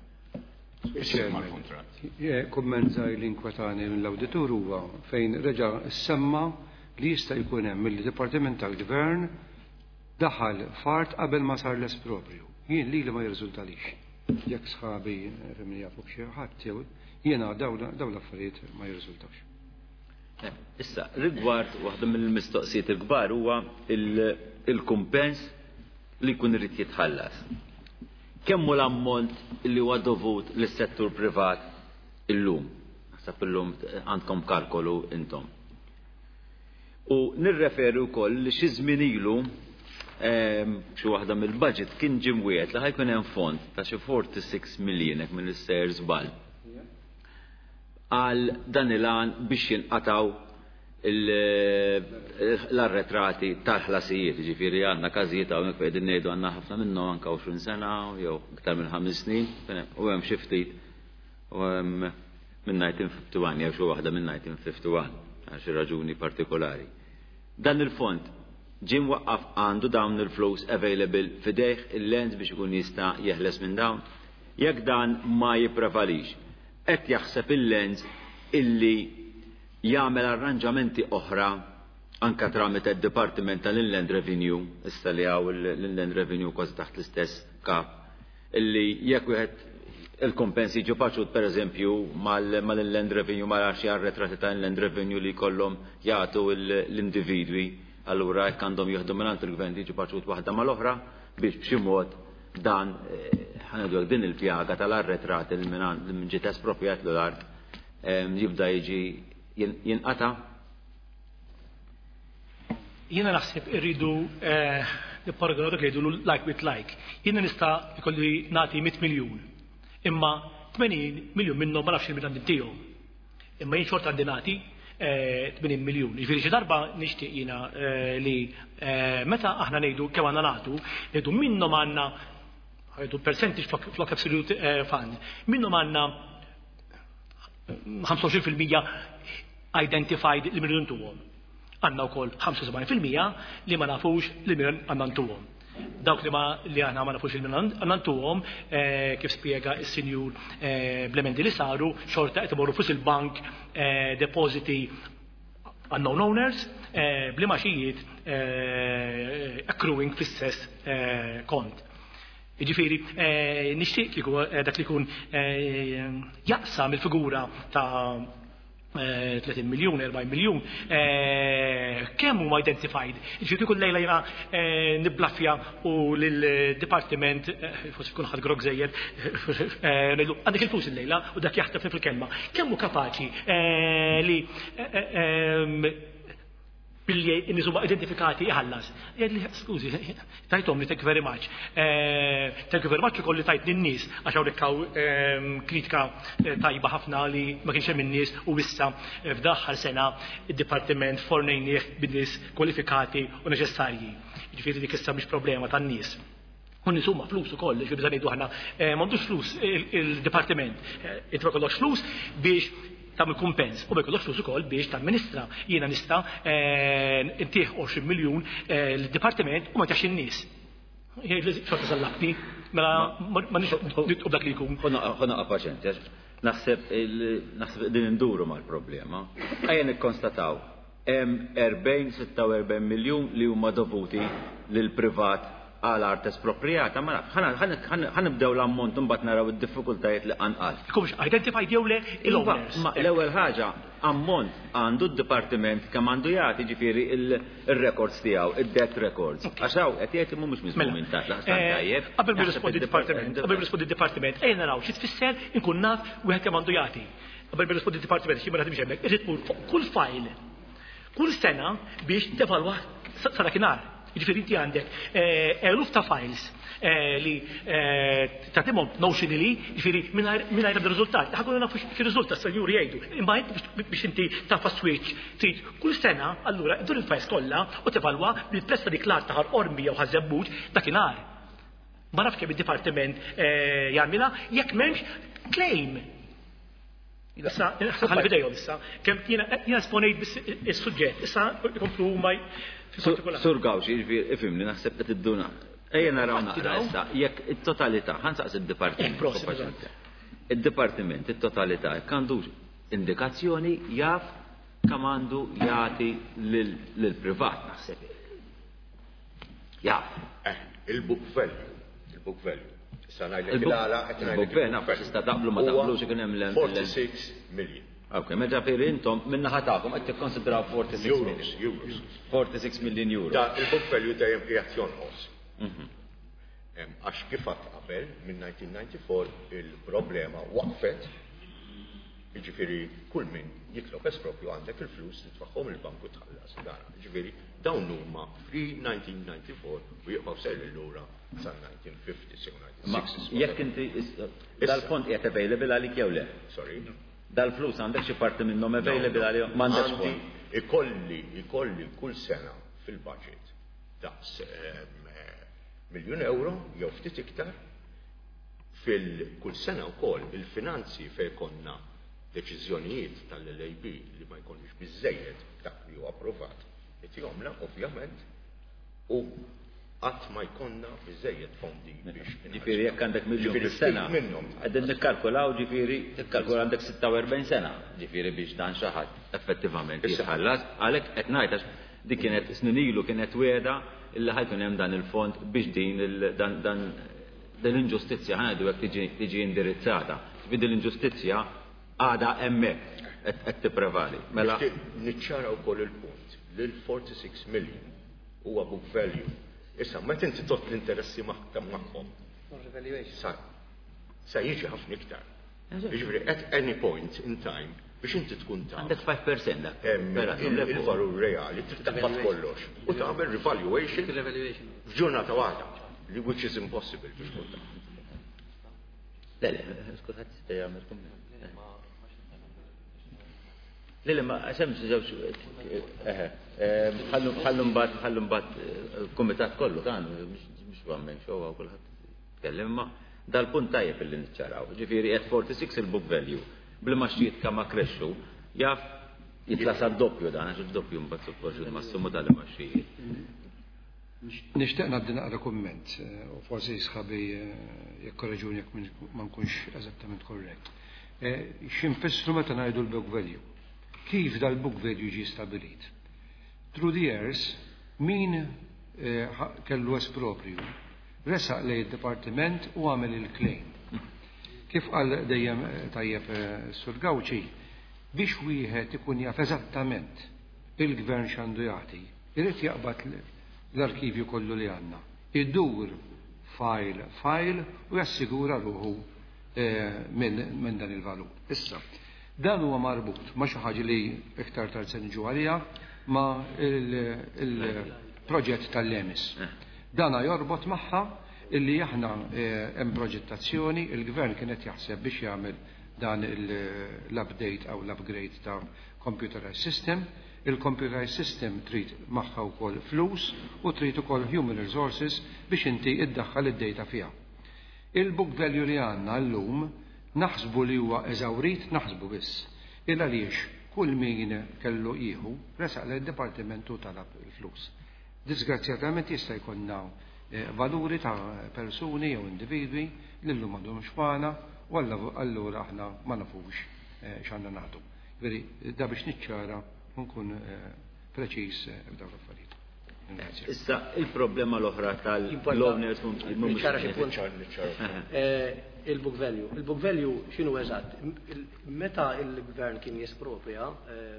Kumment żgħir li inkwetani mill-awditur huwa fejn reġa' semma li jista' jkun hemm mill-Dipartiment tal-Gvern daħal fart qabel ma sar l-espropriu. Jien li ma jirriżultalix. Jekk sħabi remni jafu xi ħadd jew jiena dawn l-affarijiet ma jirriżultawx. Issa, rigward waħda mill-mistoqsijiet il-kbar huwa il-kumpens li jkun irid jitħallas. Kemmu l-ammont li huwa dovut lis-settur privat illum? Naħseb illum għandkom kalkolu intom. U nirreferi wkoll li xi żmien ilu xi waħda mill-budget kien ġimwiet li ħajkun hemm fond ta' xi forty-six million hekk Minister żball. Għal dan il-għan biex jinqataw l-arretrati tal-ħlasijiet, ġifieri għandna każijiet hawnhekk qegħdin ngħidu għandna ħafna minnhom anke għoxrin sena jew iktar minn ħames snin, u hemm xi ftit u hemm minn nineteen fifty-one jew xi waħda minn nineteen fifty-one għal xi raġuni partikolari. Dan il-fond ġie mwaqqaf għandu dawn il-flows available f'idejh il-lens biex ikun jista' jeħles minn dawn. Jekk dan ma jipprevalix, qed jaħseb il-lens illi jagħmel arranġamenti oħra anke tramite d-Dipartiment tal-Inland Revenue, issa li hawn l-Inland Revenue kważi taħt l-istess kap, illi jekk wieħed il-kompens jiġu paċut pereżempju mal-Inland Revenue ma xi arretrati ta' Inland Revenue li jkollhom jagħtu l-individwi, allura jekk għandhom jieħdu mingħand il-gvern jiġu paċut waħda mal-oħra biex b'xi mod dan ħanedu din il-pjaga tal-arretrati li minn ġiet espropjat l-art jibda jiġi jinqata? Jiena naħseb irridu nipparagonaw dak jgħidu like with like. Jiena nista' jkolli nagħti one hundred miljun. Imma tmenin miljun minnhom ma nafx il-miljun tiegħu. Imma jien xorta għandi nagħti tmenin miljun. Jiġifieri xi darba nixtieq jiena li meta aħna ngħidu kemm għandna nagħtu, ngħidu minnhom għandna ħajdu percentage flok absolute fund. Minnhom għandna ħamsa u għoxrin fil-mija identified li mirridu ntuhom. Għandna wkoll ħamsa u sebgħin fil-mija li ma nafux li mirridu għandna ntuhom. Dawk li ma li aħna ma nafux li għandna ntuhom kif spjega s-sinjur bl-emendi li saru xorta qed imorru fuq il-bank depositi unknown owners bli maxijiet accruing fl-istess kont. Jiġifieri nixtieq kieku dak li jkun jaqsam il-figura ta' tletin miljun, erbgħin miljun, kemm huma identified. Jiġifieri kull lejla jiena niblaffja u lill-dipartiment forsi jkun ħadd grog żejjed ngħidu għandek il-flus illejla u dak jaħtef fil-kelma. Kemm hu kapaċi li billi n-nies huma identifikati iħallas. Jgħidli, skużi, tajthom li thank you very much. Thank you very much ukoll li tajt lin-nies għax hawnhekk hawn kritika tajba ħafna li ma kienx hemm in-nies u issa f'daħħal sena id-dipartiment fornejnieh bin-nies kwalifikati u neċessarji. Jiġifieri dik issa mhix problema tan-nies. U nies huma flus ukoll, ġifieri bżonn ngħidu aħna m'għandux flus il-dipartiment. Inti ma kollokx flus biex tam il-kumpens u bekollok flus ukoll biex tal-ministra jiena nista' intih għoxrin miljun l-dipartiment u ma tax in-nies. Jgħidli xorta sallaqni, mela ma nitqu dak li jkun. Ħona paċenti, naħseb naħseb din induru mal-problema. Ejja nikkonstataw hemm erbgħin sitta u erbgħin miljun li huma dovuti lil privat għal art esproprijata, ma nafx, ħanibdew l-ammont imbagħad naraw id-diffikultajiet li qanqal. Kumx identified jew le il-owners. L-ewwel ħaġa ammont għandu d-dipartiment kemm għandu jagħti ġifieri il-records tiegħu, id-debt records. Għax hawn qed jgħid mhumiex miżmumin ta' tajjeb. Qabel mirrispondi d-dipartiment, qabel mirrispondi d-dipartiment, ejja naraw xi tfisser inkun naf wieħed kemm għandu jagħti. Qabel mirrispondi d-dipartiment xi ma nagħtimx hemmhekk, irid tmur fuq kull file, kull sena biex tevalwa sa dakinhar. Jiġifieri inti għandek eluf ta' files li tagħtimhom notionally, jiġifieri mingħajr ebda riżultat. Ħakunu nafu x'ir-riżultat se-juri jgħidu. Imma biex inti tafa switch trid kull sena allura dur il-files kollha u tevalwa bil-prezz ta' dik l-art ta' ħarqormi jew ħażebbuġ dakinhar. Ma nafx kemm id-dipartiment jagħmilha jekk m'hemmx claim. Issa, ħalli bidejhom issa, kemm jiena esponejt is-suġġett, issa jkomplu huma Sur Gawxi, jiġifieri ifhimni naħseb qed idduna. Ejja naraw naqra issa, jekk it-totalità, ħansaqs id-dipartiment. Id-dipartiment, it-totalità, jekk għandux indikazzjoni jaf kemm għandu jagħti lill-privat naħseb. Jaf. Il-book value, il-book value. Issa ngħidlek il-għala qed ngħidlek. Il-book value naf tista' taqblu ma taqblux ikun hemm l forty-six million. Ok, meta per intom minna ħatakom qed tikkonsidraw forty-six million. Euros. forty-six million euros. Da il-book value dejjem qiegħed jonqos. Għax kif qatt qabel minn nineteen ninety-four il-problema waqfet, jiġifieri kull min jitlob espropju għandek il-flus li tfaħħom il-banku tħallas dan. Jiġifieri dawn huma fri nineteen ninety-four u jibqgħu sejri lura sa nineteen fifty-six u nineteen sixty. Jekk inti dal-fond qiegħed available għalik jew le? Sorry. Dal-flus għandek xi parti minnhom available għalihom m'għandekx fond. Ikolli ikolli kull sena fil-budget daqs miljun euro jew ftit iktar fil-kull sena wkoll il-finanzi fejn konna deċiżjonijiet tal-L A B li ma jkollniex biżejjed dak li huwa approvat qed jagħmla ovvjament u qatt ma jkollna biżejjed fondi biex. Ġifieri jekk għandek miljun fis-sena qegħdin nikkalkulaw ġifieri tikkalkula għandek sitta u erbgħin sena ġifieri biex dan xi ħadd effettivament jitħallas għalhekk qed ngħid għax dik kienet snin ilu kienet wiegħda illi ħajkun hemm dan il-fond biex din dan dan l-inġustizzja ħanadu hekk tiġi indirizzata. Ġifieri l-inġustizzja għadha hemmhekk qed tipprevali. Mela niċċara wkoll il-punt li l-forty-six million huwa book value. Issa, meta inti tot l-interessi magħhom. Sa jiġi ħafna iktar. Jiġifieri at any point in time biex inti tkun taf. Għandek five percent dak. Il-valur reali tittabbat kollox. U tagħmel revaluation f'ġurnata waħda li which is impossible biex tkun taf. Le, le, skużat tista' jagħmel kumment. Lili, ma għaxem xieġawx, ħallu mbat, ħallu mbat komitat kollu, kan, mux għammen xowa u kullħat t-kellim, ma dal-punt tajjeb li nċaraw. Ġifiri, at forty-six il-book value, bil-maċċiet kama kreċu, jaf jitlasa doppju dan, għax doppju mbat suppoġu ma s-sumu dal-maċċiet. Nishtiq nabdi naqra komment, u forsi sħabi jekk korreġuni jekk ma nkunx eżattament korrekt. X'infissru meta ngħidu l-book value? kif dal-book value ġi stabilit. Through the years, min kellu espropriu, resaq lej id-Dipartiment u għamel il-claim. Kif qal dejjem tajjeb Sur Gawċi, biex wieħed ikun jaf eżattament il-gvern x'għandu jagħti, irid jaqbad l-arkivju kollu li għandna. Idur file file u jassigura ruħu minn dan il-valur. Issa, dan huwa marbut ma xi ħaġa li iktar tard se niġu għaliha ma il-proġett tal-Lemis. Dana jorbot magħha illi aħna hemm proġettazzjoni, il-gvern kienet jaħseb biex jagħmel dan l-update aw l-upgrade ta' computerized system. Il-computerized system trid magħha wkoll flus u trid ukoll human resources biex inti iddaħħal id-data fiha. Il-book value li għandna llum naħsbu li huwa eżawrit naħsbu biss. Il għaliex kull min kellu ieħu resaq lid-dipartimentu talab il-flus. Disgrazzjatament jista' jkollna valuri ta' persuni jew individwi li llum m'għandhomx magħna u allura aħna ma nafux x'għandna nagħtu. Veri, da biex niċċara nkun preċiż f'dawn l-affarijiet. Issa il-problema l-oħra tal-owners il-book value. Il-book value x'inhu eżatt? Meta il-gvern kien jespropria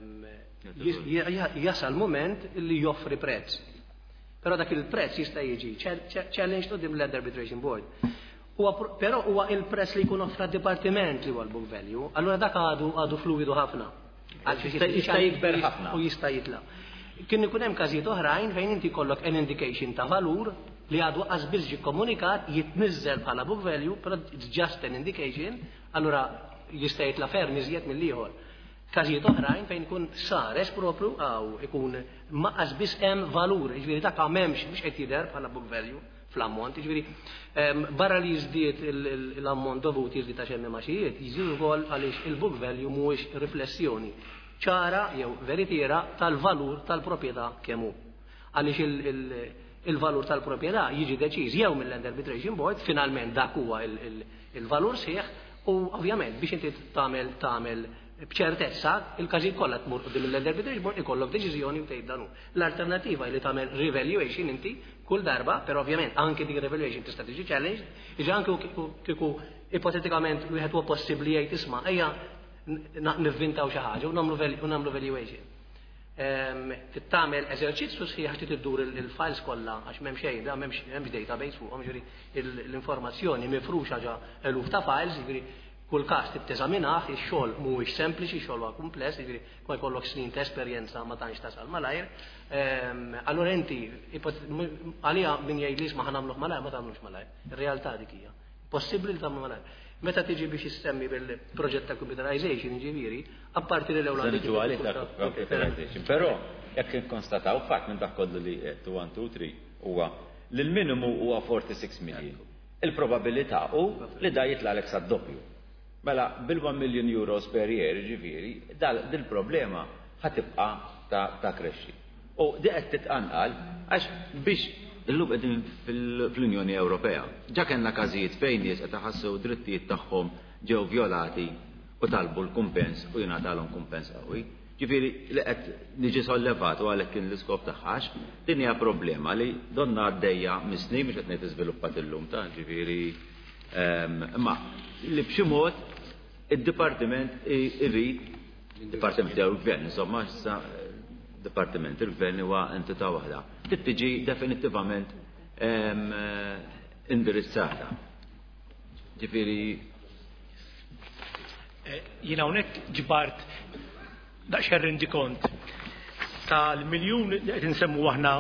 jasal moment li joffri prezz. Però dak il-prezz jista' jiġi challenge qudiem l-Arbitration Board. Però huwa il-prezz li jkun offra d-dipartiment li huwa l-book value, allura dak għadu għadu fluidu ħafna. Jista' jikber ħafna u jista' jitla'. Kien ikun hemm każijiet oħrajn fejn inti kollok an indication ta' valur li għadu qasbis ġi komunikat jitniżżel bħala book value, però it's just an indication, allura jista' jitla' ferm iżjed mill-ieħor. Każijiet oħrajn fejn ikun sares propru għaw ikun ma qasbis hemm valur, jiġifieri dak m'hemmx biex qed jidher bħala book value fl-ammont, jiġifieri barra li jiżdied l-ammont dovut jiżdied għax hemm maxijiet, jiżdied ukoll għaliex il-book value mhuwiex riflessjoni ċara jew veritiera tal-valur tal-proprjetà kemm hu. Għaliex il-valur tal-proprjetà jiġi deċiż jew mill-Arbitration Board, finalment dak huwa il-valur sieħ u ovvjament biex inti tagħmel tagħmel b'ċertezza il-każijiet kollha tmur qudiem l-Arbitration Board ikollok deċiżjoni u tgħid dan hu. L-alternattiva li tagħmel revaluation inti kull darba, però ovvjament anke dik revaluation tista' tiġi challenge, iġa anke kieku ipotetikament wieħed huwa possibbli jgħid isma' ejja nivvintaw xi ħaġa u nagħmlu valuation. Tittamel eżerċizzju sħiħ trid iddur il-files kollha għax m'hemm xejn, da m'hemmx database fuqhom, ġifieri l-informazzjoni mifruxa ġa eluf ta' files, jiġifieri kull każ titteżaminah, ix-xogħol mhuwiex sempliċi, xogħol huwa kumpless, jiġifieri ma jkollok snin ta' esperjenza ma tantx tasal malajr. Allura inti għalija min jgħid li isma' ħanagħmluh malajr ma tagħmlux malajr. Ir-realtà dik hija. Possibbli li tagħmlu malajr. Meta tiġi biex issemmi bil-proġett ta' computerization, ġifieri, apparti li l-ewwel computerization. Però jekk inkonstataw fatt minn dak kollu li qed one two three huwa li l-minimu huwa forty-six million. Il-probabilità hu li da jitla'lek sad-doppju. Mela bil-one million euros per year, ġifieri, dil-problema ħatibqa' ta' krexxi. U di qed titqanqal għax biex illum qegħdin fl-Unjoni Ewropea. Ġa kellna każijiet fejn nies qed iħassu drittijiet tagħhom ġew vjolati u talbu l-kumpens u jingħatalhom kumpens qawwi. Ġifieri li qed niġi sollevat u għalhekk kien l-iskop tagħhax, din hija problema li donna għaddejja mis-snin mhux qed ngħid iżviluppat illum ta' ġifieri imma li b'xi mod id-dipartiment irid dipartiment jew il-gvern, insomma issa dipartiment il-gvern huwa entità waħda. Tittiġi definittivament indirizzata. Ġifieri jiena hawnhekk ġbart daqsxejn rendi kont tal-miljun li qed insemmu aħna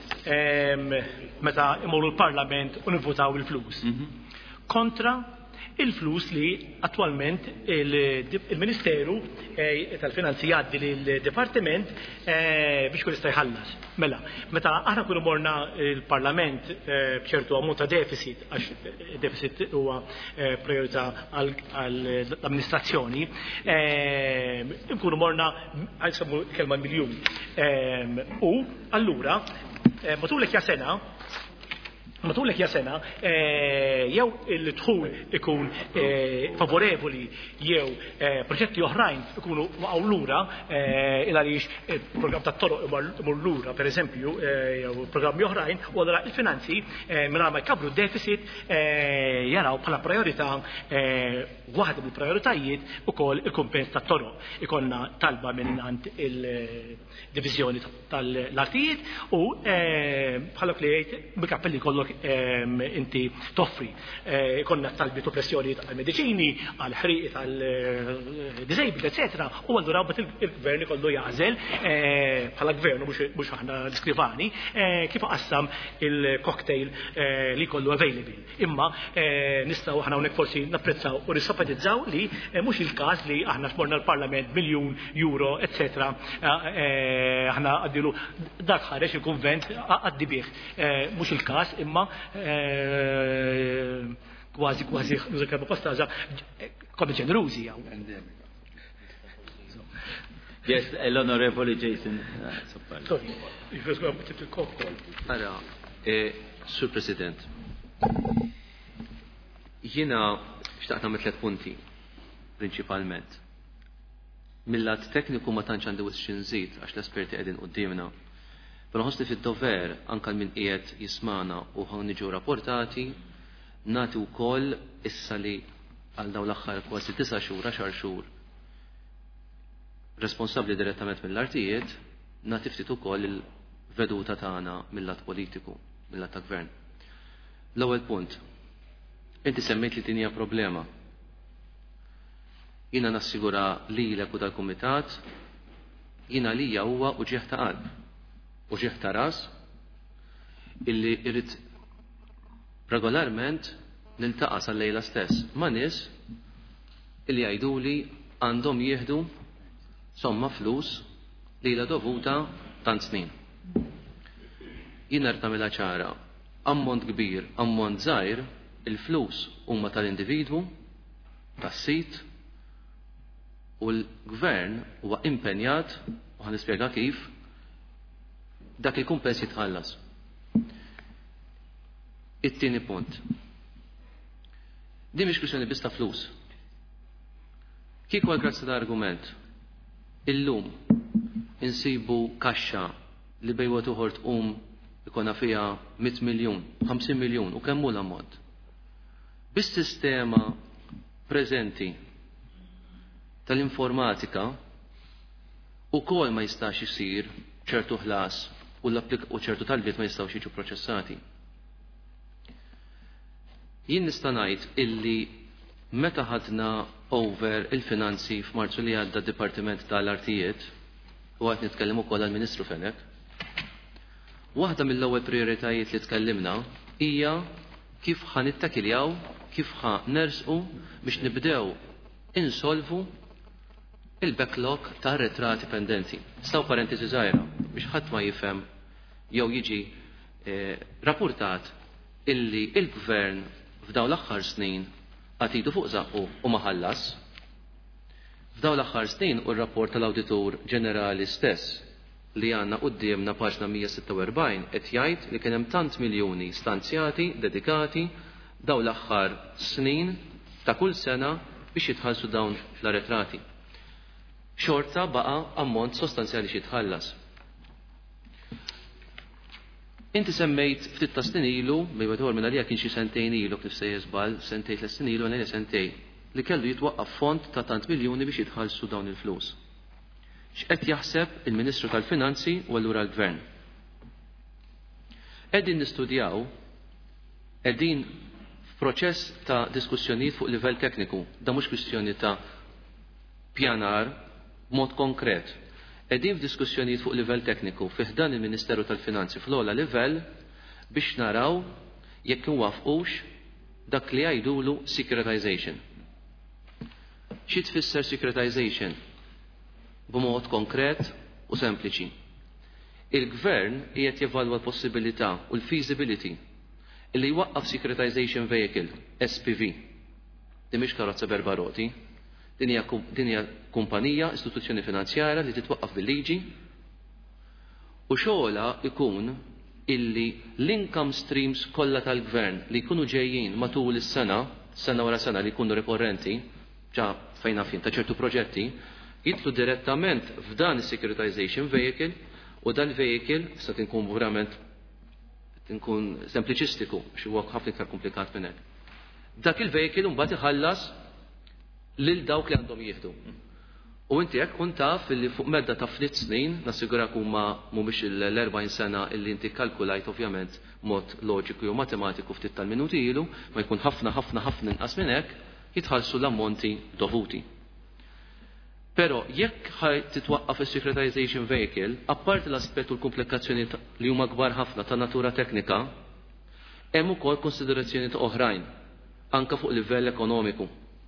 meta imorru l-Parlament u nivvotaw il-flus. Kontra il-flus li attualment il-Ministeru tal-Finanzi jgħaddi lill-Dipartiment biex kun jista' jħallas. Mela, meta aħna kunu morna il-Parlament b'ċertu ammont ta' deficit, għax deficit huwa priorità għall-amministrazzjoni, nkunu morna għajsamu kelma miljun. U allura, matulek ja sena, matulek ja sena, jew il-dħul ikun favorevoli jew proġetti oħrajn ikunu waqgħu lura il-għaliex il-programm tat-toroq imur lura, pereżempju, jew programmi oħrajn, u allura il-finanzi mingħajr ma jkabru deficit jaraw bħala priorità waħda mill-prioritajiet ukoll il-kumpens tat-toroq. Ikonna talba minn għand il-diviżjoni tal-artijiet u bħala klejt bikappelli kollok inti toffri. Konna talbiet u pressjoni għal-medicini, għal-ħriq, għal-disabled, et cetera. U għandu rabat il-gvern kollu jażel, bħala gvern, mux aħna l-skrivani, kif qassam il-cocktail li kollu available. Imma nistaw aħna unek forsi napprezzaw u nissapatizzaw li mux il-kas li aħna xmorna l-parlament miljun euro, et cetera. Aħna għaddilu dak ħarex il-konvent għaddi bieħ. Mux il-kas, imma kważi kważi nuża pastaġa konna ġenerużi għaw. Yes, l-Onorevoli Jason. Ara, Sur President, jiena xtaqt nagħmel tliet punti prinċipalment. Mill-lat tekniku ma tantx għandi wisq nżid għax l-esperti qegħdin qudiemna. Però ħossni fid-dover anke minn qiegħed jismana u ħawn niġu rapportati nagħti wkoll issa li għal dawn l-aħħar kważi tisa' xhur għaxar xhur responsabbli direttament mill-artijiet nagħti ftit ukoll il-veduta tagħna mill-lat politiku, mill-lat ta' gvern. L-ewwel punt. Inti semmejt li din hija problema. Jiena nassigura lilek u tal-kumitat jiena lija huwa uġieħ ta' qalb. U ġieħ ta' ras illi irrid regolarment niltaqa' sal-lejla stess ma' nies illi jgħiduli għandhom jieħdu somma flus li la dovuta tant snin. Jien rid nagħmilha ċara, ammont kbir, ammont żgħir, il-flus huma tal-individwu, tas-sit u l-gvern huwa impenjat u ħanispjega kif dak il-kumpens jitħallas. It-tieni punt. Din mhix kwistjoni biss ta' flus. Kieku għal-grazzi ta' argument, illum insibu kaxxa li bejwa tuħor tqum ikona fija mit miljun, ħamsin miljun u kemm hu l-ammont. Bis-sistema preżenti tal-informatika ukoll ma jistax isir ċertu ħlas u ċertu talbiet ma jistgħux jiġu proċessati. Jien nista' ngħid illi meta ħadna over il-finanzi f'Marzu li għadda d-Dipartiment tal-Artijiet u għad nitkellem ukoll għall-Ministru Fenek, waħda mill-ewwel prijoritajiet li tkellimna hija kif ħa nittakiljaw, kif ħa nersqu biex nibdew insolvu il-backlog ta' retrati pendenti. Staw parentesi żgħira biex ħadd ma jifhem jew jiġi rapportat illi il-gvern f'daw l-aħħar snin għatidu fuq zaqqu u ma ħallas. F'daw l-aħħar snin u r-rapport tal-Awditur Ġenerali stess li għandna qudiemna paġna mija sitta u erbgħin qed jgħid li kien hemm tant miljuni stanzjati dedikati daw l-aħħar snin ta' kull sena biex jitħallsu dawn l-arretrati. Xorta baqa ammont sostanzjali xi jitħallas. Inti semmejt ftit ta' snin ilu, bejba tħor minn għalija kien xi sentejn ilu kif se jiżbal, sentejn tliet snin ilu għalija sentejn, li kellu jitwaqqaf fond ta' tant miljuni biex jitħallsu dawn il-flus. X'qed jaħseb il-Ministru tal-Finanzi u allura l-Gvern. Qegħdin nistudjaw, qegħdin f'proċess ta' diskussjonijiet fuq livell tekniku, da mhux kwistjoni ta' pjanar b'mod konkret. Qegħdin f'diskussjonijiet fuq livell tekniku fih dan il-Ministeru tal-Finanzi fl-ogħla livell biex naraw jekk inwaffqux dak li jgħidulu securitization. Xi tfisser securitization? B'mod konkret u sempliċi. Il-Gvern qiegħed jevalwa l-possibilità u l-feasibility illi jwaqqaf securitization vehicle, S P V. Din mhix karozza berba roti, din hija kumpanija, istituzzjoni finanzjara li titwaqqaf bil-liġi u xogħla ikun illi l-income streams kollha tal-gvern li jkunu ġejjin matul is-sena, sena wara sena li jkunu rikorrenti, ġa fejn fin ta' ċertu proġetti, jitlu direttament f'dan is-securitization vehicle u dan vehicle sa tinkun verament tinkun sempliċistiku xi huwa ħafna iktar komplikat minn hekk. Dak il-vehicle mbagħad iħallas lil dawk li għandhom jieħdu. U inti hekk kun taf li fuq medda ta' ftit snin nassigurak huma mhumiex l-erbgħin sena illi inti kalkulajt ovvjament mod loġiku jew matematiku ftit tal-minuti ilu, ma jkun ħafna ħafna ħafna inqas minn hekk jitħallsu l-ammonti dovuti. Però jekk ħaj titwaqqaf is-securitization vehicle, apparti l-aspett u l-komplikazzjoni li huma kbar ħafna ta' natura teknika, hemm ukoll konsiderazzjonijiet oħrajn anke fuq livell ekonomiku.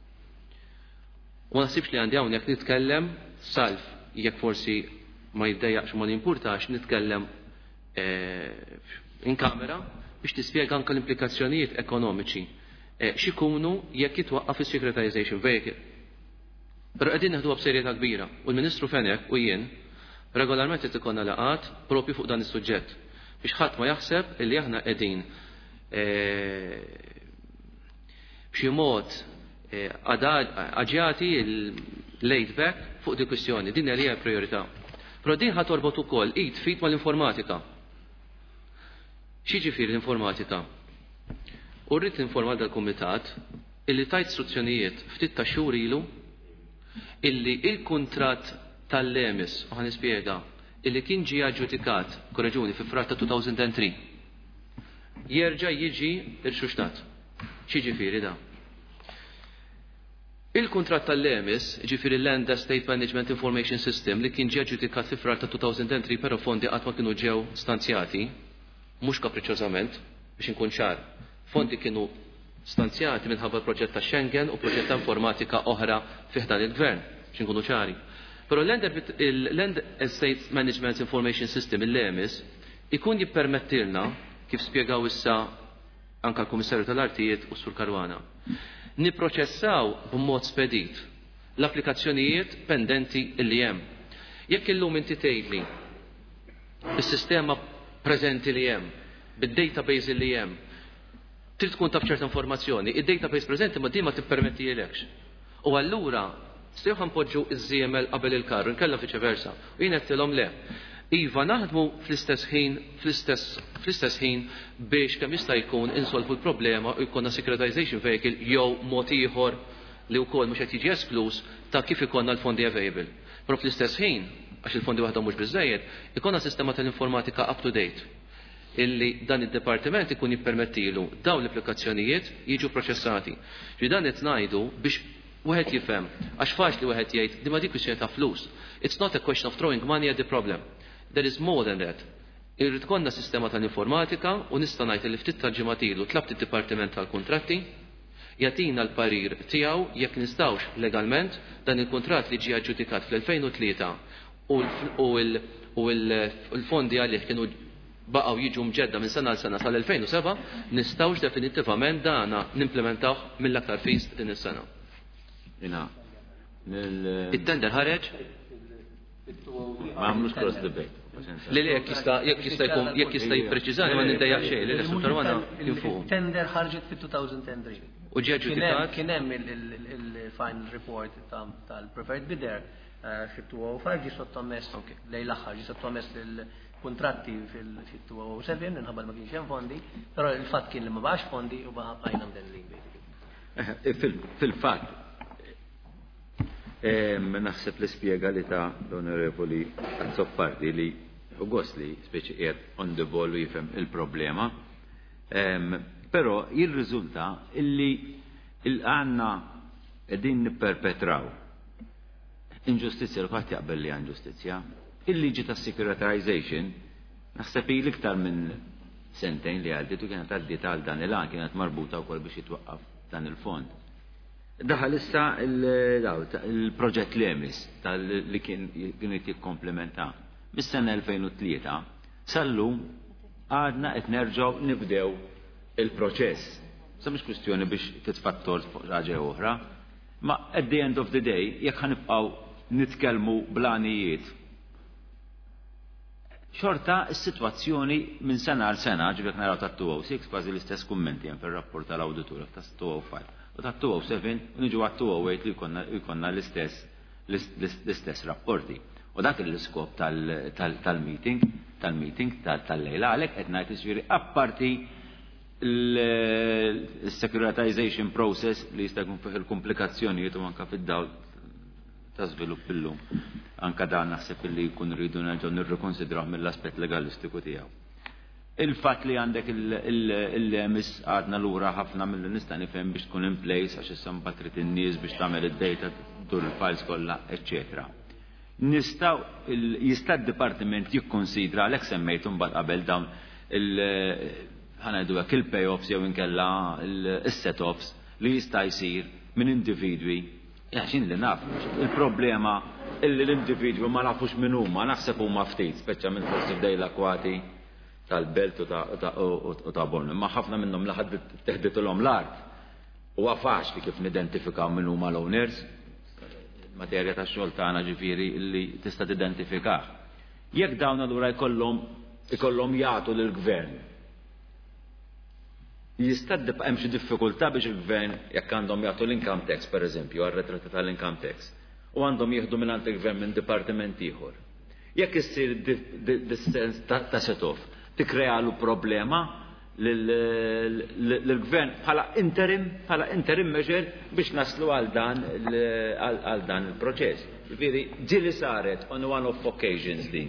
U ma nasibx li għandi hawnhekk nitkellem salf jekk forsi ma jiddejjaqx ma nimpurtax nitkellem in kamera biex tispjega anke l-implikazzjonijiet ekonomiċi x'ikunu jekk jitwaqqaf is-securitization vehicle. Però qegħdin neħduha b'serjetà kbira u l-Ministru Fenek u jien regolarment qed ikollna laqgħat propju fuq dan is-suġġett biex ħadd ma jaħseb li aħna qegħdin b'xi mod aġjati l-laid back fuq di kwistjoni, din hija priorità. Però din ħadd torbot ukoll id fit mal-informatika. Xi ġifieri l-informatika? U rrid informa dal-Kumitat illi tajt istruzzjonijiet ftit ta' xhur ilu illi il-kuntratt tal-Lemis, u ħan nispjega, illi kien ġie aġġudikat, korreġuni, fi frar ta' two thousand three, jerġa' jiġi irxuxtat. Xi ġifieri da? Il-kuntratt tal-Lemis, ġifieri l-Land Estate Management Information System, li kien ġie aġġudikat fi frar ta' two thousand three, però fondi qatt ma kienu ġew stanzjati, mhux kapriċċjożament, biex inkun ċar. Fondi kienu stanzjati minħabba proġett ta' Schengen u proġett ta' informatika oħra fih dan il-gvern, biex inkunu ċari. Però l-Land Estate Management Information System, il-Lemis, ikun jippermettilna, kif spjegaw issa anke l-Kummissarju tal-Artijiet u Sur Karwana, niproċessaw b'mod spedit l-applikazzjonijiet pendenti illi hemm. Jekk illum inti tgħidli is-sistema preżenti li hemm, bid-database li hemm, trid tkun taf ċerta informazzjoni, id-database preżenti ma din ma tippermettilekx. U allura stejħu ħanpoġġu iż-Z M L qabel il-karru, nkella viċeversa. U jien qedtilhom le. Iva naħdmu fl-istess ħin fl-istess ħin biex kemm jista' jkun insolvu l-problema u jkollna securitization vehicle jew mod ieħor li wkoll mhux qed jiġi esklus ta' kif ikollna l-fondi available. Però fl-istess ħin, għax il-fondi waħda mhux biżżejjed, ikollna sistema tal-informatika up to date illi dan id-dipartiment ikun jippermettilu dawn l-applikazzjonijiet jiġu proċessati. Ġi dan qed ngħidu biex wieħed jifhem, għax faċli wieħed jgħid di ma dik kwistjoni ta' flus. It's not a question of throwing money at the problem. There is more than that. Irrid konna sistema tal-informatika u nista' ngħid li ftit tal-ġimgħatilu tlabt id-Dipartiment tal-Kuntratti jagħtina l-parir tiegħu jekk nistgħux legalment dan il-kuntratt li ġie aġġudikat fl-elfejn u tlieta u l-fondi għalih kienu baqgħu jiġu mġedda minn sena l sena sal-elfejn u seba' nistgħux definittivament dana nimplementawh mill-aktar fis din is-sena. It-tender ħareġ? Ma għamlux cross debate. Li li jekk jista' jkun jekk jista' jippreċiżani ma nindejjaq xejn li l-Sur Karwana kien fuq. Tender ħarġet fi two thousand three. U ġie ġudikat Kien hemm il-final report tal-preferred bidder fi two oh five ġie sottomess lejn l-aħħar ġie sottomess lill-kuntratti fi-two oh seven minħabba ma kienx hemm fondi, però il-fatt kien li ma baħx fondi u baħa bqajna mden li. Fil-fatt, naħseb l-ispjega li ta' l-onorevoli Azzoppardi li u gost li speċi qiegħed on the ball u jifhem il-problema. Però jirriżulta illi il-għanna qegħdin nipperpetraw inġustizzja l ħadd jaqbel li għan ġustizzja. Il-liġi ta' securitization naħseb li iktar minn sentejn li għaddiet u kienet għaddiet għal dan il-għan kienet marbuta wkoll biex jitwaqqaf dan il-fond. Daħal issa il-proġett Lemis li kien jikkomplementa. Mis-sena elfejn u tlieta sal-lum għadna qed nerġgħu nibdew il-proċess. Sa mhux kwistjoni biex titfattor ħaġa oħra, ma at the end of the day jekk ħanibqgħu nitkellmu blanijiet. xorta s-sitwazzjoni minn sena għal sena ġibek naraw ta' two oh six kważi l-istess kummenti hemm fir-rapport tal-awditur ta' two oh five u ta' two oh seven u niġu għat two oh eight li jkollna l-istess l-istess rapporti. U dak l-iskop tal-meeting tal-meeting tal-lejla għalhekk qed ngħid jiġifieri apparti l-securitization process li jista' jkun fih il-komplikazzjonijiet u anke fid-dawl ta' żvilupp illum. Anka dan naħseb li jkun rridu nerġgħu nirrikonsidraw mill-aspett legalistiku tiegħu. Il-fatt li għandek il-lemis għadna lura ħafna mill nista' nifhem biex tkun in place għax issa mbagħad trid in-nies biex tagħmel id-data dur il-files kollha, eċċetera. Nistgħu jista' d-dipartiment jikkonsidra għalhekk semmejtu mbagħad qabel dawn ħanajdu hekk il-payoffs jew inkella is-set-offs li jista' jsir minn individwi. Jaxin li naf, il-problema illi l-individwu ma nafux minn huma, naħseb huma ftit, speċjalment forsi f'dej l-akwati tal-belt u ta' Bornu. Ma ħafna minnhom laħad teħditulhom l-art. Huwa faċli kif nidentifikaw minn huma l-owners, materja tax-xogħol tagħna ġifieri li tista' tidentifikah. Jekk dawn allura jkollhom ikollhom jagħtu lill-gvern. Jista' hemm xi diffikultà biex il-gvern jekk għandhom jagħtu l-income tax pereżempju għar-retrata tal-income tax u għandhom jieħdu mingħand il-gvern minn dipartiment ieħor. Jekk issir dis-sens ta' set-off tikkrealu problema lill-gvern bħala interim bħala interim measure biex naslu għal dan għal dan il-proċess. Jiġifieri ġieli saret on one of occasions din.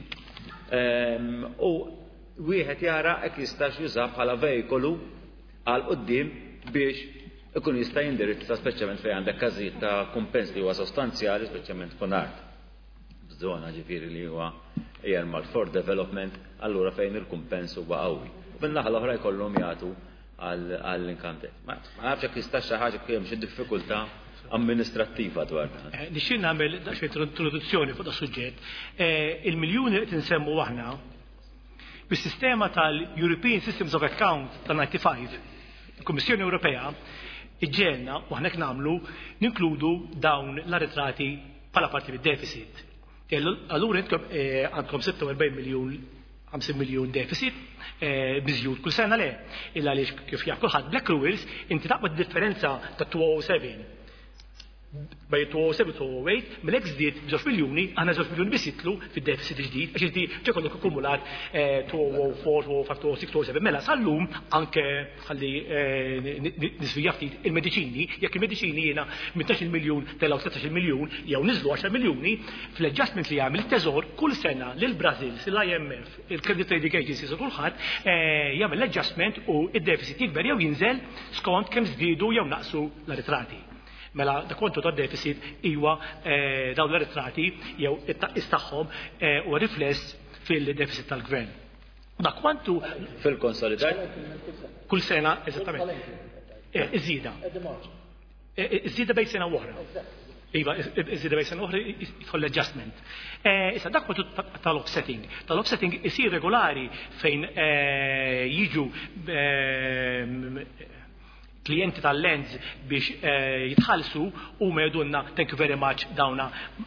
U wieħed jara hekk jistax juża bħala vejkolu għal qoddim biex ikun jista' jindirizza speċjalment fejn għandek każijiet ta' kumpens li huwa sostanzjali speċjalment f'kun art. B'żona ġifieri li huwa earmarked for development allura fejn il-kumpens huwa qawwi. U min-naħa l-oħra jkollhom jagħtu għall-income tax. Ma nafx jekk jistax xi ħaġa hemm xi diffikultà amministrattiva dwar dan. Nixtieq nagħmel xi introduzzjoni fuq das-suġġett. Il-miljuni qed insemmu aħna bis-sistema tal-European Systems of Account tal-ninety-five, il-Kummissjoni Ewropea iġġelna u ħnek nagħmlu ninkludu dawn l-arretrati bħala parti mid-deficit. Allura intkom għandkom six و أربعين miljun خمسين miljun deficit biżjud kull sena le. Illa għaliex kif jaf kulħadd black rules inti taqbad differenza ta' two oh seven bej two oh seven two oh eight mill-ek żdied b'żewġ miljuni għandna żewġ miljuni biss jitlu fid-deficit ġdid għax inti ġekollok akkumulat two oh four two oh five two oh six two oh seven mela sal-lum anke ħalli nisvija ftit il-mediċini jekk il-mediċini jiena eighteen miljun telgħu thirteen miljun jew niżlu ten miljuni fl-adjustment li jagħmel it-teżor kull sena lil Brazil, l-I M F, il-Credit Rating Agencies u kulħadd jagħmel l-adjustment u id-deficit jikber jew jinżel skont kemm żdiedu jew naqsu l-arretrati. Mela da kontu ta' deficit iwa dawn l-arretrati jew it-taqqis tagħhom huwa rifless fil-deficit tal-gvern. Da kwantu fil-konsolidat kull sena eżattament. Iżida. Iżida bejn sena oħra. Iva, iżida bejn sena oħra jidħol l-adjustment. Issa dak kwantu tal-offsetting. Tal-offsetting isir regolari fejn jiġu klienti tal-lens biex jitħallsu u ma jgħidulna thank you very much dawna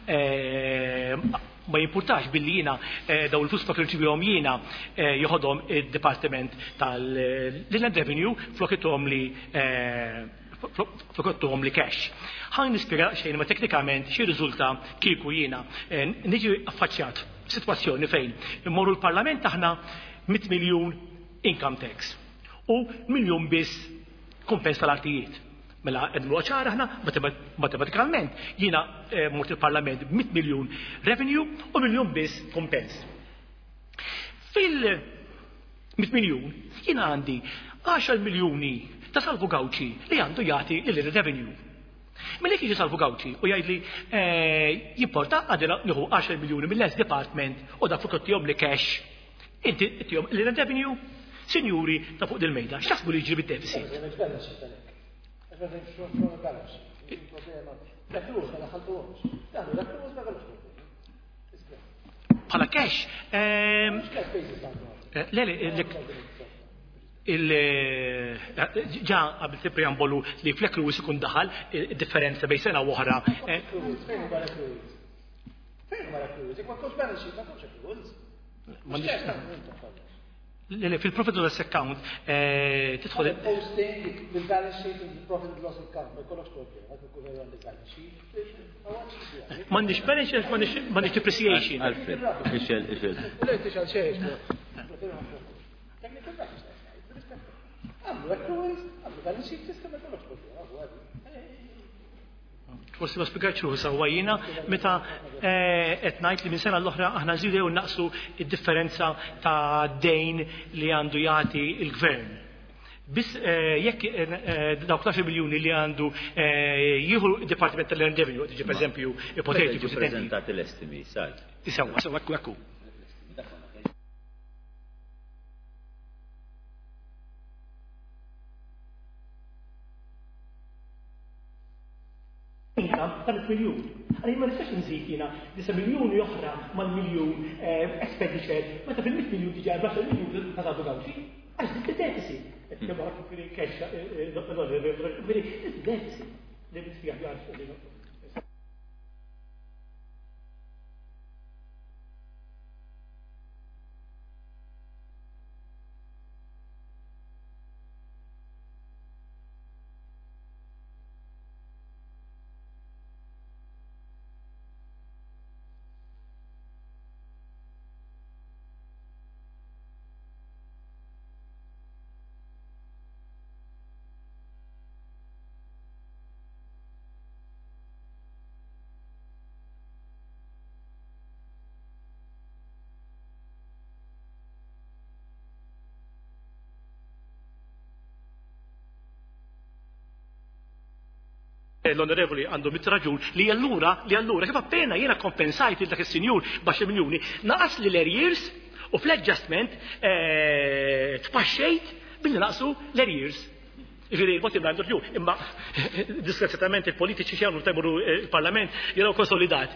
ma jimpurtax billi jiena daw il-flus flok irċivihom jiena joħodhom id-Dipartiment tal-Inland Revenue flokithom li flokithom li cash. Ħan nispjega xejn ma teknikament xi riżulta kieku jiena niġi affaċċjat sitwazzjoni fejn immorru l-Parlament aħna eight miljun income tax u miljun biss kumpens tal-artijiet. Mela għedmu ċara ħna matematikalment jiena mort il-Parlament eight miljun revenue u miljun biss kumpens. Fil-eight miljun jiena għandi ten miljuni ta' Salvo Gawċi li għandu jagħti il-revenue. Mela jiġi Salvo Gawċi u jgħidli jimporta għadina nieħu ten miljuni mill-Lens Department u dak fuq ittihom li cash. Inti ittihom il-revenue. Sinjuri ta' fuq dil-mejda, x'taħsbu li jġri bid-deficit? Bħala cash. Ġa qabel preambolu li flek rules ikun daħal differenza bejn sena u oħra. Fil-profit and loss account tidħol posting bil-balance sheet and profit and loss account ma jkollokx problem, għad ikun għal balance sheet. M'għandix balance sheet, m'għandix depreciation. Alfred, ixel, ixel. Lej tixal xejn. Għamlu accruals, għamlu balance sheet system ma jkollokx problem. Forsi ma spiegax ruħu sawwajina meta qed ngħid li minn sena l-oħra aħna żidew naqsu id-differenza ta' dejn li għandu jagħti l-gvern. Biss jekk dawk tnax miljuni li għandu jieħu d-Dipartiment tal-Revenue, tiġi pereżempju ipotetiku preżentati l-estimi, sal. Isewwa, sewwa ekku ekku. tal miljun. Għalli ma nistax nżid jiena disa miljuni oħra mal-miljun expenditure, meta fil-mit miljun diġà arbax miljun ta' tagħtu gawxi. Għax dik id-deficit. Qed tibgħu fil cash deficit. Deficit jgħid l-onorevoli għandu mit raġun li allura li allura kif appena jiena kompensajt il dak is-sinjur baxx miljuni naqas li l-arrears u fl-adjustment tpaxxejt billi naqsu l-arrears. Ġifieri l-voti ma għandu imma diskrezzatament il-politiċi xjanu temuru il-Parlament jaraw konsolidat.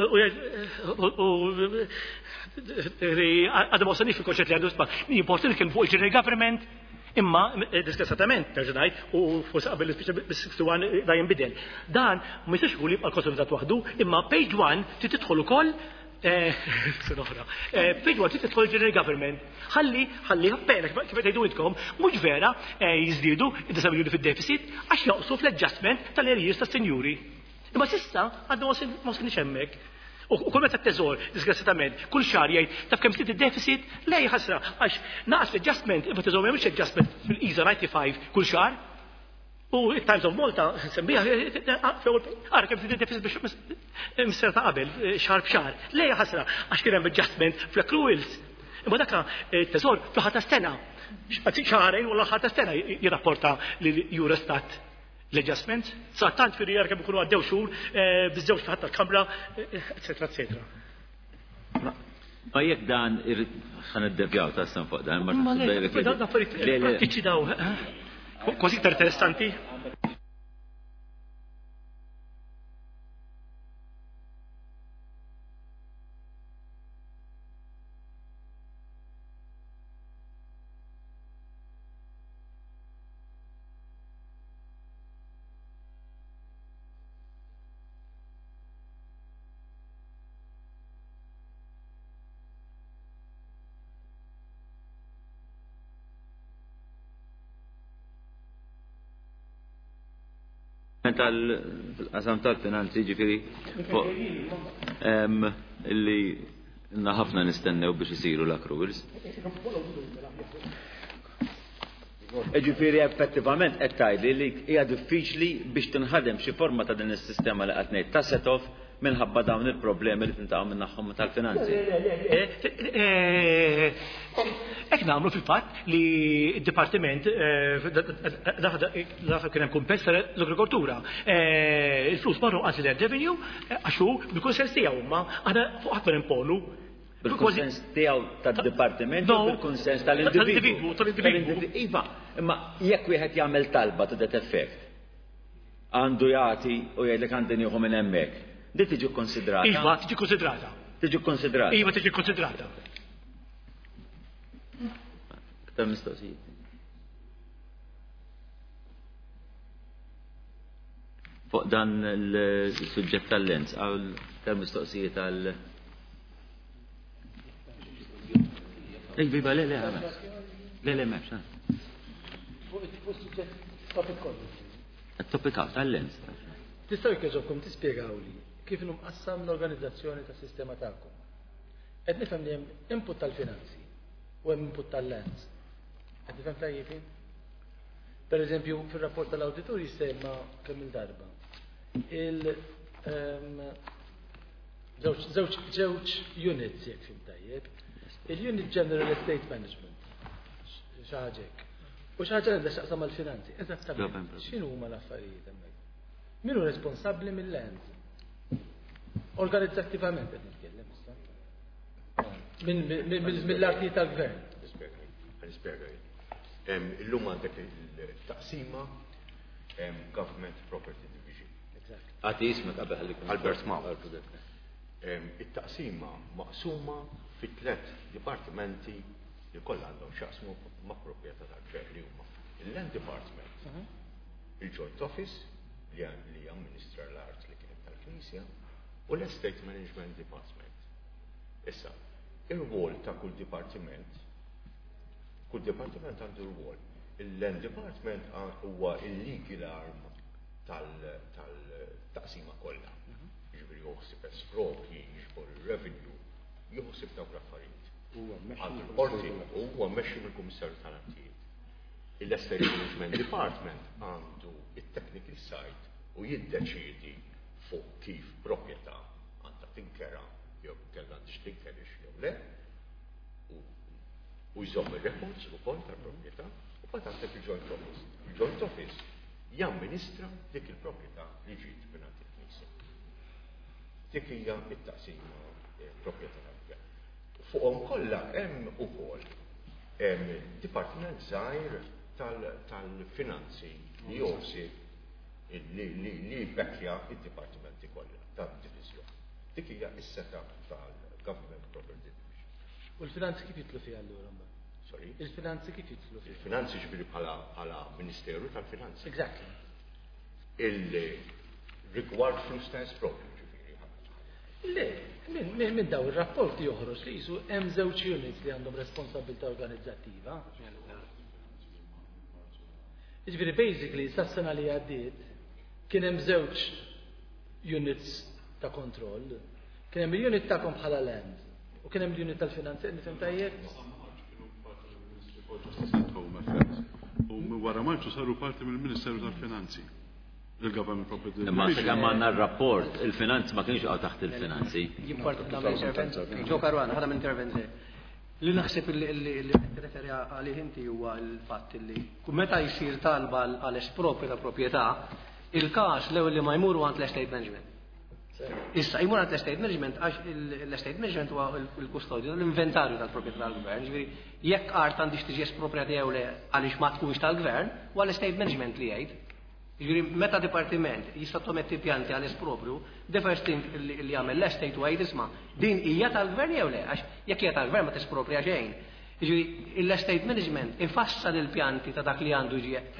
Għadu ma wasalniex fil-konċett li għandu sma' min jimporti li kien fuq il-General Government imma diskrezzatament terġenajt u forsi qabel bis-sixty-one da jinbidel. Dan ma jistax ikun jibqa' konsolidat waħdu, imma page one trid tidħol ukoll page one trid tidħol il-General Government. Ħalli ħalli appena kif qed tgħidu intkom mhux vera jiżdiedu id-disa miljuni fid-deficit għax jaqsu fl-adjustment tal-arrears tas-sinjuri. Imma s'issa għadna ma wasilniex hemmhekk. U kull meta t-teżor, disgrazzatament, kull xahar jgħid taf kemm ftit id-deficit, lej ħasra għax naqas l-adjustment, imma teżor m'hemmx adjustment fil-Isa ninety-five kull xahar. U it-Times of Malta sembiha ara kemm ftit id-deficit biex mister ta' qabel xahar b'xahar. Lej ħasra għax kien hemm adjustment fl-accruals. Imma dak it-teżor fl-aħħar ta' stena. Xahrejn u l-aħħar ta' stena jirrapporta lil Eurostat l-adjustment, sa' tant firri jarka bikunu għaddew xur, bizzewx taħt tal-kamra, eccetera, eccetera. Ma jek dan ħan id-devjaw ta' s-san fuq dan, ma da' affarijiet prattiċi daw, kważi iktar interessanti. tal-qasam tal-finanzi ġifiri illi ħafna nistennew biex isiru l-accruals. Ġifiri effettivament qed tgħidli li hija diffiċli biex tinħadem xi forma ta' din is-sistema li qed ngħid ta' set-off minħabba dawn il-problemi li tintaqgħu minn naħħom tal-finanzi. Hekk nagħmlu fil-fatt li d-Dipartiment dafa kien hemm kumpens tal-agrikoltura. Il-flus marru għanzi l-revenue għaxu bil-kunsens tiegħu ma aħna fuq ħadd imponu. Bil-kunsens tiegħu tad-Dipartiment u bil-kunsens tal-individwu. Tal-individwu. Iva, imma jekk wieħed jagħmel talba ta' that effect għandu jagħti u jgħidlek għandi nieħu minn hemmhekk. Di tiġi konsidrata. Iva, tiġi konsidrata. Tiġi konsidrata. Iva, tiġi konsidrata. Ktar mistoqsijiet. Fuq dan il-suġġett tal-lens, għaw ktar mistoqsijiet għal Il-biba le le għamel. Le le mefx. Il-topika tal-lens. Tistaw jkeġobkom tispiegaw li kif qassam l-organizzazzjoni tas sistema tagħkom. Qed nifhem li hemm input tal-finanzi u hemm input tal-lens. Qed nifhem tajjeb? Per eżempju, fir-rapport tal-awditur jissemma kemm il-darba. Il żewġ units jekk fim tajjeb. Il-unit General Estate Management. Xi ħaġa hekk. U xi ħaġa għandha x'aqsam mal-finanzi. Eżattament. X'inhu huma l-affarijiet hemmhekk? Min hu responsabbli mill-lens? Organizzattivament qed nitkellem issa. Mill-artijiet tal-gvern. Nispjega. Illum għandek il-taqsima Government Property Division. Għati jismek qabel Albert Maw. Il-taqsima maqsuma fi tlet dipartimenti li kollha għandhom x'jaqsmu ma' proprjetà tal-gvern li huma il-Land Department, il-Joint Office li amministra l-art li kienet tal-Knisja u l-Estate Management Department. Issa, ir-rwol ta' kull dipartiment, kull dipartiment għandu r-rwol. Il-Land Department huwa il-legal arm tal-taqsima kollha. Ġifieri joħsib espropji, jiġbor ir-revenue, joħsib dawk l-affarijiet. Għandu huwa mmexxi mill-Kummissarju tal-Artijiet. Il-Estate Management Department għandu it-technical side u jiddeċiedi fuq kif proprjetà għandha tinkera jew kellha għandix tinkerix jew le u jżomm ir-records ukoll tal-proprjetà u mbagħad għandek il-Joint Office. Il-Joint Office jamministra dik il-proprjetà li ġiet mingħand il-Knisja. Dik hija t-taqsima proprjetà tal-gvern. Fuqhom kollha hemm ukoll dipartiment żgħir tal-finanzi li joħsib li jbekkja id-dipartimenti kollha tad-diviżjoni. Dik hija s-seta tal-Government Property Division. U l-finanzi kif jitlu fiha allura mbagħad? Sorry? Il-finanzi kif jitlu fiha? Il-finanzi ġifieri bħala Ministeru tal-Finanzi. Exactly. Il-rigward flus ta' espropju ġifieri. Le, minn daw ir-rapporti joħroġ li jisu hemm żewġ units li għandhom responsabilità organizzattiva. Ġifieri basically sas-sena li għaddiet kien hemm żewġ units ta' kontroll, kien hemm il-unit tagħkom bħala land u kien hemm l-unit tal-finanzi nifhem tajjeb. U wara Marċu saru parti mill-Ministeru tal-Finanzi. Il-Government Property. Ma kemm għandna r-rapport, il-finanzi ma kienx għaw taħt il-finanzi. Ġo Karwana, ħadha intervenzi. Li naħseb li referi għalih inti huwa l-fatt li meta jsir talba għal-espropri ta' proprjetà, il-każ l-ewwel li ma jmuru għand l-estate management. Issa jmur għand l-estate management għax l-estate management huwa l-kustodju l-inventarju tal-proprjetà tal-gvern. Ġifieri jekk art għandix tiġi esproprijata jew le għaliex ma tkunx tal-gvern, huwa l-estate management li jgħid. Ġifieri meta dipartiment jistottometti pjanti għal espropju, the first thing li jagħmel l-estate u għid isma' din hija tal-gvern jew le għax jekk hija tal-gvern ma tispropria xejn. Ġifieri l-estate management ifassal il-pjanti ta' dak li għandu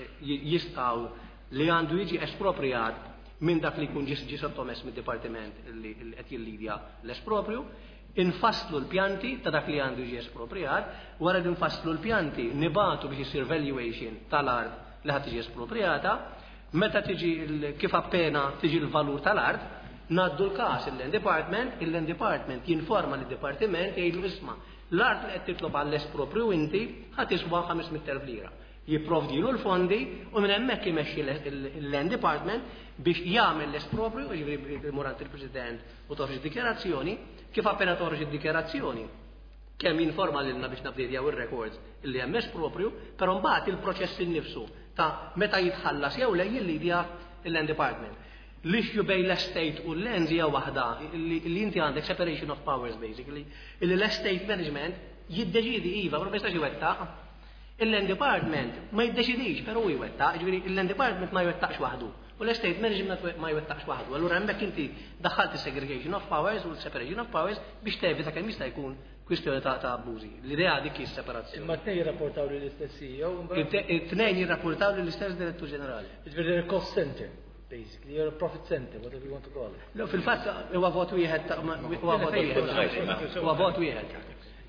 jistgħu li għandu jiġi esproprijat minn dak li jkun ġi sottomess mid-dipartiment li qed jillidja l-espropju, infasslu l-pjanti ta' dak li għandu jiġi esproprijat, wara li nfasslu l-pjanti nibatu biex isir valuation tal-art li ħad tiġi esproprijata, meta tiġi kif appena tiġi l-valur tal-art, naddu l-każ il-Land Department, il-Land Department jinforma l-Dipartiment jgħidlu isma' l-art li qed titlob għall-espropju inti ħadd iswa ħames mit-telf lira. Jipprovdilu l-fondi u minn hemmhekk imexxi l-Land Department biex jagħmel l-espropju, jiġifieri murant il-President u toħroġ dikjarazzjoni, kif appena toħroġ id-dikjarazzjoni kemm jinforma lilna biex nabdedjaw ir-records illi hemm espropju, però mbagħad il-proċess innifsu ta' meta jitħallas jew le jillidja l-Land Department. L-issue bejn l-estate u l-land hija waħda li inti għandek separation of powers basically, illi l-estate management jiddeċidi iva, però ma jistax iwettaq. Il-Land Department ma jiddeċidix, però jwettaq, ġifieri il-Land Department ma jwettaqx waħdu u l-Estate Management ma jwettaqx waħdu. Allura hemmhekk inti daħħalt is-segregation of powers u l-separation of powers biex tevita kemm jista' jkun kwistjoni ta' abbużi. L-idea dik hi s-separazzjoni. Imma t-tnejn jirrapportaw lill istess C E O it-tnejn jirrapportaw lill istess Direttur Ġenerali. Ġifieri cost center, basically, you're a profit center, whatever you want to call it. No, fil-fatt huwa vot wieħed huwa vot wieħed. Huwa vot wieħed.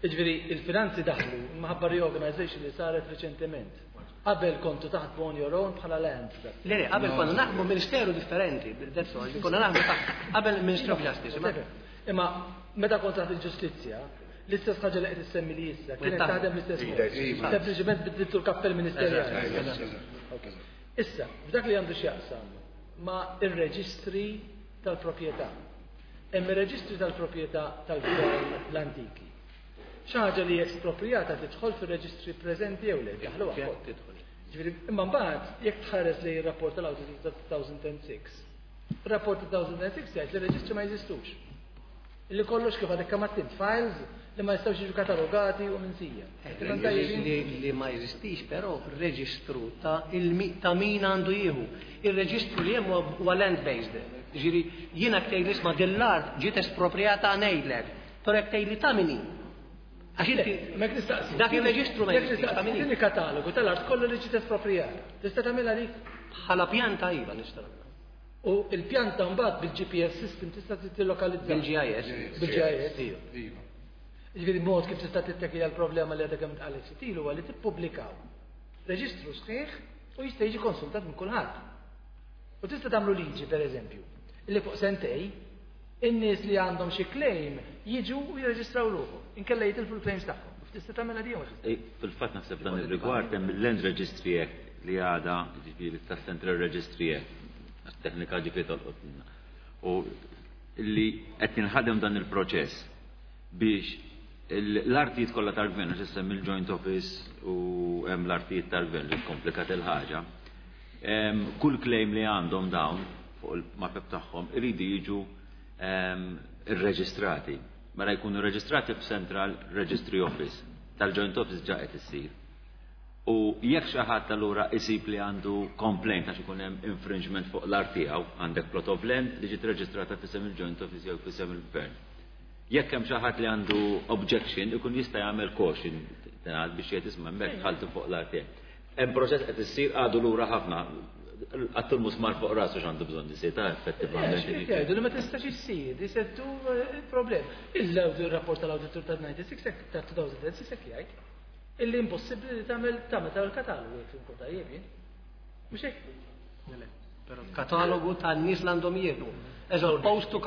Iġveri, il-finanzi daħlu, maħabba reorganization li saret reċentement. Qabel kontu taħt on your own bħala land. Le, le, qabel konna naħdmu ministeru differenti, that's all, konna naħdmu taħt qabel il-Ministru of Justice. Imma meta kont taħt il-ġustizzja, l-istess ħaġa li qed issemmi li issa, kienet taħdem l-istess mod. Sempliċement biddiltu l-kappell ministerjali. Issa, f'dak li għandu x'jaqsam ma' ir-reġistri tal-proprjetà. Hemm ir-reġistri tal-proprjetà tal-gvern l-antiki. ċaħġa li eksproprijata tidħol fil-reġistri preżenti jew le, jaħlu għafot. Imma mbagħad, jekk tħares li r-rapport tal-Awdit ta' two thousand six, r-rapport ta' two thousand six jgħid li r-reġistri ma jeżistux. Illi kollox kif għadek kamattin files li ma jistgħux jiġu katalogati u minsija. Li ma jeżistix, però r-reġistru ta' ta' min għandu jieħu. Ir-reġistru li hemm huwa land-based. Ġiri, jiena ktejli isma' dell-art ġiet esproprijata ngħidlek, però jekk tgħidli ta' min Mek nistaqsi. Dak il-reġistru ma jistaqsi. Din katalogu tal-art kollu li ġiet esproprijata. Tista' tagħmilha dik? Bħala pjanta iva nista' U il-pjanta mbagħad bil-G P S system tista' tillokalizza. Bil-G I S. Bil-G I S. Iva. Jiġifieri mod kif tista' tittekki għall-problema li għadha kemm tqalet sitilu huwa li tippubblikaw reġistru sħiħ u jista' jiġi konsultat minn kulħadd. U tista' tagħmlu liġi pereżempju, illi fuq sentej in-nies li għandhom xi claim jiġu u jirreġistraw ruħu. Inkella jitilfu l-claims tagħhom. Tista' tagħmilha di Fil-fatt naħseb dan ir-rigward hemm il-Land Registry Act li għadha jiġifieri tas-Central Registry Act. Għat-teknika ġifieri tolqotna. U li qed jinħadem dan il-proċess biex l-artijiet kollha tal-gvern għax issemmi il-Joint Office u hemm l-artijiet tal-gvern li komplikat il-ħaġa. Kull claim li għandhom dawn fuq il-mapep tagħhom iridu jiġu irreġistrati. Mara jkunu reġistrati f'Central Registry Office tal-Joint Office ġa qed issir. U jekk xi ħadd allura isib li għandu complaint għax ikun hemm infringement fuq l-art tiegħu, għandek plot of land li ġiet reġistrata f'isem il-Joint Office jew f'isem il-Gvern. Jekk hemm xi ħadd li għandu objection ikun jista' jagħmel caution biex jgħid isma' hemmhekk ħaltu fuq l-art tiegħek. Hemm proċess qed issir għadu lura ħafna għattu l-musmar fuq rasu xandu bżon disita effettivament. Jgħidu li ma tistax issir, disettu il-problem. Il-rapport tal-auditor ta' ninety-six ta' two thousand six jgħid illi impossibli li tagħmel tagħmel tal-katalogu fil tajjeb. Mhux hekk? Però katalogu tan-nies l-għandhom jieħdu. As opposed to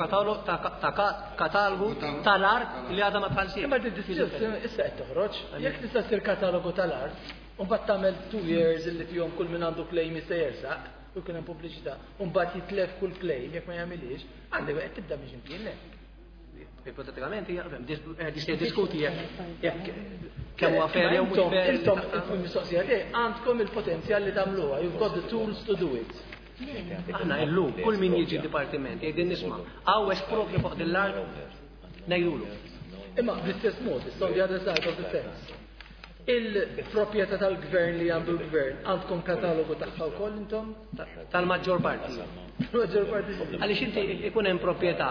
katalogu tal-art li għadha ma tħallsiex. Imma issa qed toħroġ, jekk tista' ssir katalogu tal-art, Unbat tamel two years illi fihom kull min għandu claim jista' jersaq u jkun hemm pubbliċità. Unbat jitlef kull claim jekk ma jagħmilix, għandek qed tibda biex imkien ipotetikament jista' diskuti jekk kemm huwa fair jew mhux fair. Intom il-mistoqsija tiegħek għandkom il-potenzjal li tagħmluha, you've got the tools to do it. Aħna illum kull min jiġi dipartiment jgħidin nisma' hawn espropri fuq dil-art ngħidulu. Imma bl-istess mod, issa on the other side of the fence. Il-proprjetà tal-gvern li għandu l-gvern għandkom katalogu tagħha wkoll intom? Tal-maġġor parti. Tal-maġġor parti. Għaliex inti ikun hemm proprjetà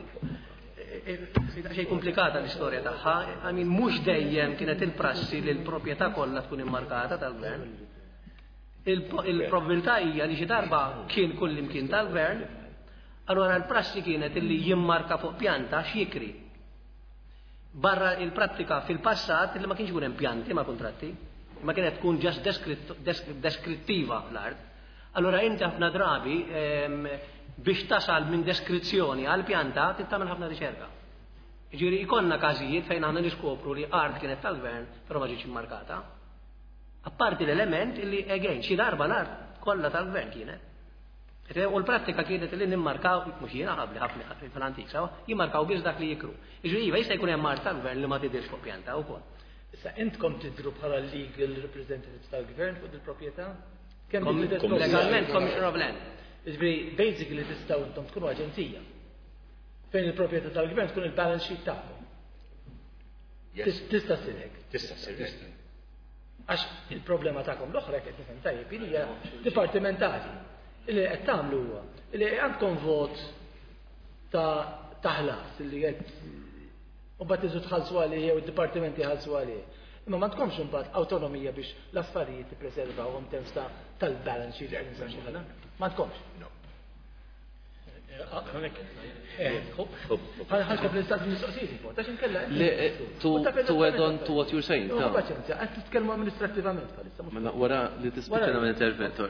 xejn komplikata l-istorja tagħha, għamin mhux dejjem kienet il-prassi li l-proprjetà kollha tkun immarkata tal-gvern. Il-probabilità hija li xi darba kien kull imkien tal-gvern, allura l-prassi kienet illi jimmarka fuq pjanta x'jikri. Barra il-prattika fil-passat li ma kienx ikun hemm pjanti ma' kontratti, ma kienet tkun ġast deskrittiva l-art. Allura inti ħafna drabi biex tasal minn deskrizzjoni għal pjanta tittamel ħafna riċerka. Ġieri ikonna każijiet fejn aħna niskopru li art kienet tal-gvern però ma ġietx immarkata. Apparti l-element illi again xi darba l-art kollha tal-gvern kienet. U l-prattika kienet li nimmarkaw, mhux jiena ħabli ħafna fil-antik sawa, jimmarkaw biss dak li jikru. Iġri iva jista' jkun hemm art tal-gvern li ma tidhirx fuq pjanta wkoll. Issa intkom tidhru bħala legal representatives tal-gvern fuq il-proprjetà? Kemm legalment Commissioner of Land. Iġri basically tistgħu intom tkunu aġenzija. Fejn il-proprjetà tal-gvern tkun il-balance sheet tagħkom. Tista' ssir hekk. Tista' ssir hekk. Għax il-problema tagħkom l-oħra qed nifhem tajjeb hija dipartimentali. Illi qed tagħmlu huwa, illi għandkom vot ta' taħlas illi qed u mbagħad iżu tħallsu għalih jew id-dipartimenti jħallsu għalih. Imma ma tkomx imbagħad awtonomija biex l-affarijiet tippreservawhom terms ta' tal-balance sheet. Ma tkomx. ħalkob l-istat mistoqsijiet fuq, ta' xinkella. To add on to what you're saying. No, paċenzja, qed titkellmu amministrattivament bħalissa. Wara li tispiċċa nagħmel intervent,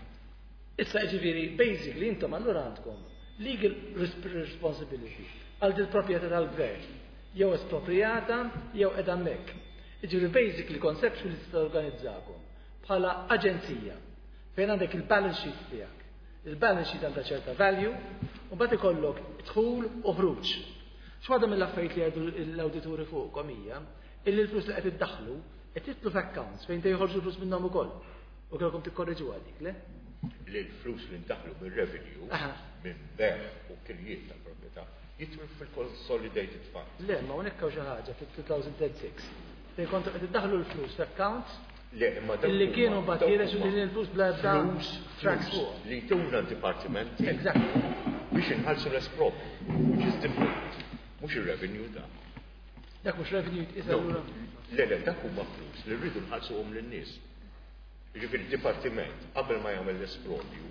issa ġifieri, basically intom allura għandkom legal responsibility għal il-proprjetà tal-gvern, jew esproprijata, jew qed hemmhekk. Ġifieri basically conceptually tista' organizzakom bħala aġenzija fejn għandek il-balance sheet tiegħek. Il-balance sheet għandha ċerta value, u mbagħad ikollok dħul u ħruġ. X'waħda mill-affarijiet li għidu l-awdituri fuqhom hija illi l-flus li qed iddaħħlu qed titlu f'accounts fejn jħorġu l-flus minnhom ukoll. U kellkom tikkorreġu għadik, le? Li l-flus li ndaħlu mir-revenue minn beħ u kiljiet tal-proprjetà jitlu fil-consolidated fund. Le, ma hawnhekk hawn xi ħaġa fil-two thousand six. Fejn kontu qed iddaħħlu l-flus f'accounts illi kienu mbagħad jiresu lil il-flus bla ebda tracks fuq. Li tuna dipartimenti Exactly. biex inħallsu l-esprop, which is different. Mhux ir-revenue da. Dak mhux revenue isa allura. Le, le, dak huma flus li rridu nħallsuhom lin-nies. Jiġifieri d-dipartiment qabel ma jagħmel l-espropju,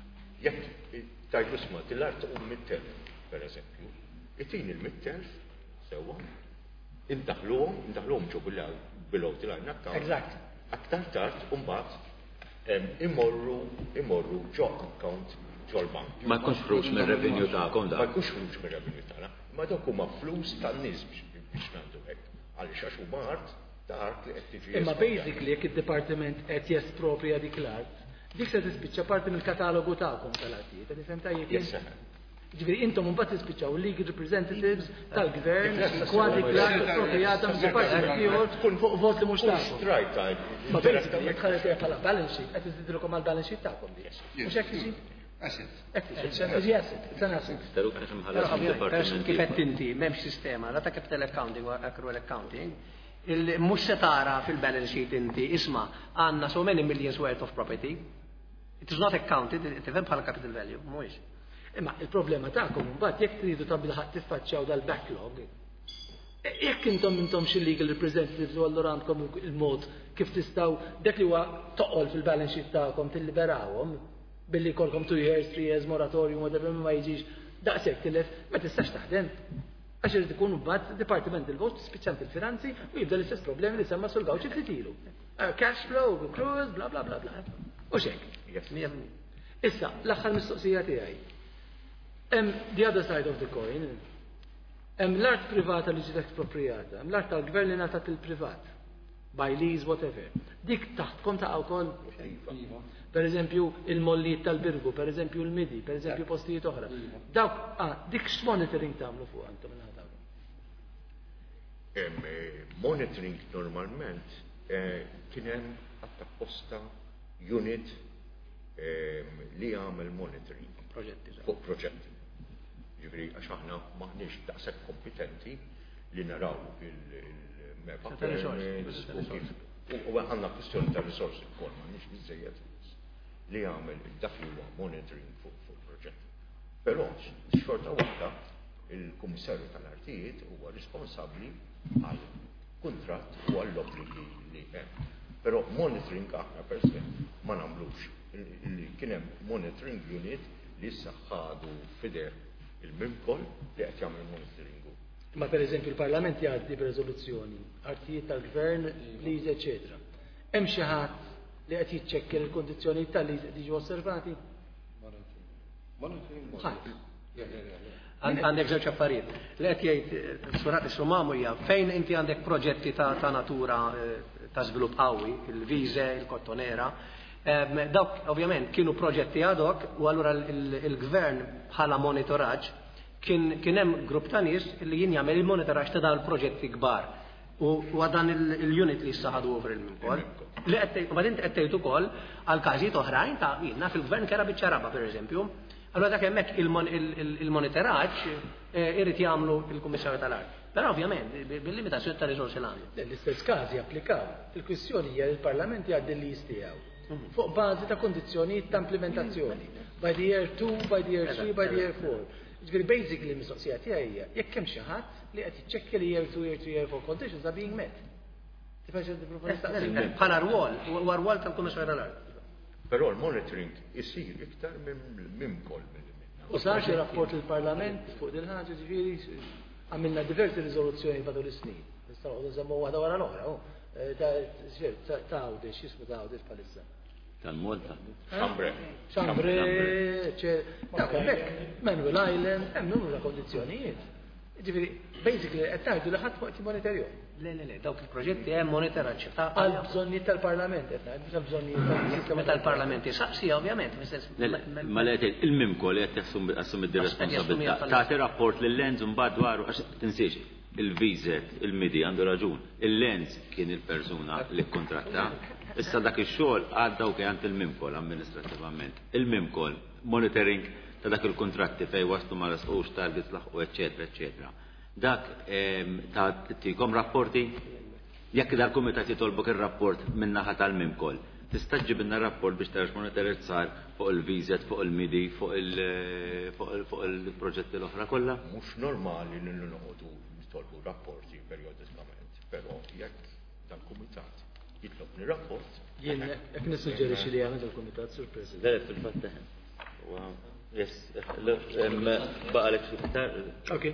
jekk tajtu sma til-art u mit-telf, pereżempju, itini l-mit-telf sewwa, indaħluhom, indaħluhom ġo bil-below til-art account. Exact. Aktar tard mbagħad imorru imorru ġo account ġo l-bank. Ma jkunx flus mir-revenue tagħkom Ma dak. jkunx flus mir-revenue tagħna, ma dak huma flus tan-nies biex nagħmlu hekk. Għaliex għax huma art ta' art li qed tiġi. Imma basically jekk id-dipartiment qed jespropria dik l-art, dik se tispiċċa parti mill-katalogu tagħkom tal-artijiet, qed ifhem tajjeb. Ġifieri intom mbagħad tispiċċaw legal representatives tal-gvern kważi l-art esproprijata mill-dipartiment ieħor fuq vot li mhux tagħkom. Strajt time. Ma basically jekk ħaret bħala balance sheet qed iżidilkom għal balance sheet tagħkom dik. Mhux hekk tiġi? Asset. Hekk tiġi asset, it's an asset. Staru kif imħallas mill-dipartiment. Kif qed inti m'hemmx sistema, la ta' capital accounting u accrual accounting, mhux se tara fil-balance sheet inti isma' għandna so many millions worth of property. It is not accounted, tifhem bħala capital value, mhuwiex. Imma il-problema tagħkom mbagħad jekk tridu ta' bilħaq tiffaċċjaw dal-backlog. Jekk intom intom xi legal representatives u allura għandkom il-mod kif tistgħu dak li huwa toqgħol fil-balance sheet tagħkom tilliberawhom billi jkollkom two years, three years moratorium whatever ma jiġix daqshekk tilef, ma tistax taħdem. Għax irid ikun mbagħad Department il-Vost spiċċant il-Finanzi u jibda l-istess problemi li semma sul gawċi titilu. Cash flow, accruals, bla bla bla bla. U xek. Issa, l-aħħar mistoqsija tiegħi. Hemm the other side of the coin. Hemm l-art privata li ġiet esproprijata, hemm l-art tal-gvern li ngħatat il-privat. By lease, whatever. Dik taħtkom ta' wkoll. Per eżempju il-mollijiet tal-Birgu, per eżempju il-Midi, per eżempju postijiet oħra. Dawk, ah, dik x'monitoring tagħmlu fuq antom inħataw. Monitoring normalment kien hemm apposta unit li jagħmel monitoring fuq proġetti. Ġifri, għax aħna maħniex daqshekk kompetenti li naraw il-map u għandna kwistjoni ta' risorsi wkoll maħniex biżejjed li jagħmel dak li huwa monitoring fuq proġetti. Però xorta waħda il-Kummissarju tal-Artijiet huwa responsabbli għal kuntratt u għall obbligi li hemm. Però monitoring aħna per se ma nagħmlux. Kien hemm monitoring unit li issa ħadu fideh il-mimkol li qed jagħmel monitoringu. Ma per eżempju il-Parlament jgħaddi b'reżoluzzjoni, artijiet tal-Gvern, liġi, eċetera. Hemm xi ħadd li qed jiċċekkja l-kondizzjonijiet tal-liġi qed jiġu osservati? Għandek żewġ affarijiet. Li qed jgħid surat is-sumamu hija fejn inti għandek proġetti ta' natura ta' żvilupp qawwi, il-viże, il-kottonera. Dawk ovvjament kienu proġetti ad hoc u allura il-gvern bħala monitoraġġ kien hemm grupp ta' nies li jien jagħmel il-monitoraġġ ta' dawn il-proġetti kbar. U għadan il-unit li saħadu over il-minkol. Li għettajt, u għadin għettajt ukoll għal każijiet oħrajn ta' jiena fil-gvern kera biċċaraba per eżempju. Allora dak hemmhekk il-monitoraġġ irid jagħmlu il-Kummissarju tal-Art. Però ovvjament bil-limitazzjoni ta' riżorsi l-għandi. L-istess każi applikaw. Il-kwistjoni hija il-Parlament jgħaddi l-list tiegħu. Fuq bażi ta' kondizzjonijiet ta' implementazzjoni. By the year two, by the year three, by the year four. Ġifieri basically mistoqsija tiegħi hija jekk hemm xi ħadd li qed jiċċekkja li year two, year three, year four conditions are being met. Bħala rwol, huwa rwol tal-Kummissarju tal-Art. Però l-monitoring isir iktar minn kol mill-minna. U sar xi rapport il-Parlament fuq din ħaġa ġifieri għamilna diversi riżoluzzjoni fadul is-snin. Nistgħu noqogħdu nżammu waħda wara l-oħra. Ta' Awdex, x'ismu ta' Awdex bħalissa. Tal-Malta. Xambre. Xambre, dak hemmhekk, Manuel Island, hemm numru ta' kondizzjonijiet. Ġifieri, basically qed tgħidu li ħadd waqt jimonitorjahom. Le, le, le, dawk il-proġetti hemm monitoraġġ ta' Għal bżonnijiet tal-Parlament, qed ngħid, mhux bżonnijiet tal-sistema tal-Parlament. Saqsija ovvjament, Ma le il-mimko li qed jassum id-responsabilità. Tagħti rapport lil-Lenz mbagħad dwaru għax tinsiex il-Vizet, il-Midi għandu raġun. Il-Lenz kien il-persuna li kkontratta. Issa dak ix-xogħol għadda u kien il-Mimkol amministrattivament. Il-Mimkol monitoring ta' dak il-kontratti fej waslu ma lasqux targets laħqu eċetera eċetera. Dak ta' tikom rapporti jekk dal-kumitat jitolbok ir-rapport minn naħa tal-Mimkol. Tista' ġibinna rapport biex tarax monitoring sar fuq il-Vizet, fuq il-Midi, fuq il-proġetti l-oħra kollha? Mhux normali li noqogħdu nitolbu rapporti periodikament, però jekk dal-kumitat jitlobni rapport. Jien jekk nissuġġerixxi li jagħmel il-Kumitat Sur President. Le fil-fatt Wow. Yes, baqalek xiktar. Okay.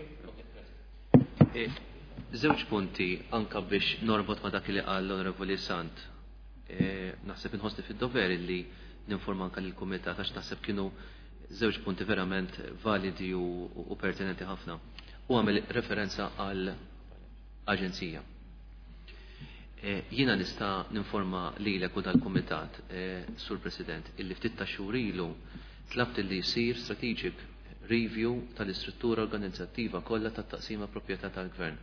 Żewġ punti anka biex norbot ma dak li qal l-Onorevoli Sant. Naħseb inħossni fid-dover li ninforma anka lill-Kumitat għax naħseb kienu żewġ punti verament validi u pertinenti ħafna. U għamel referenza għal aġenzija. Jiena nista' ninforma lilek u tal-Kumitat, Sur President, illi ftit ta' xhur ilu tlabt li jsir strategic review tal-istruttura organizzattiva kollha tat-taqsima proprjetà tal-Gvern.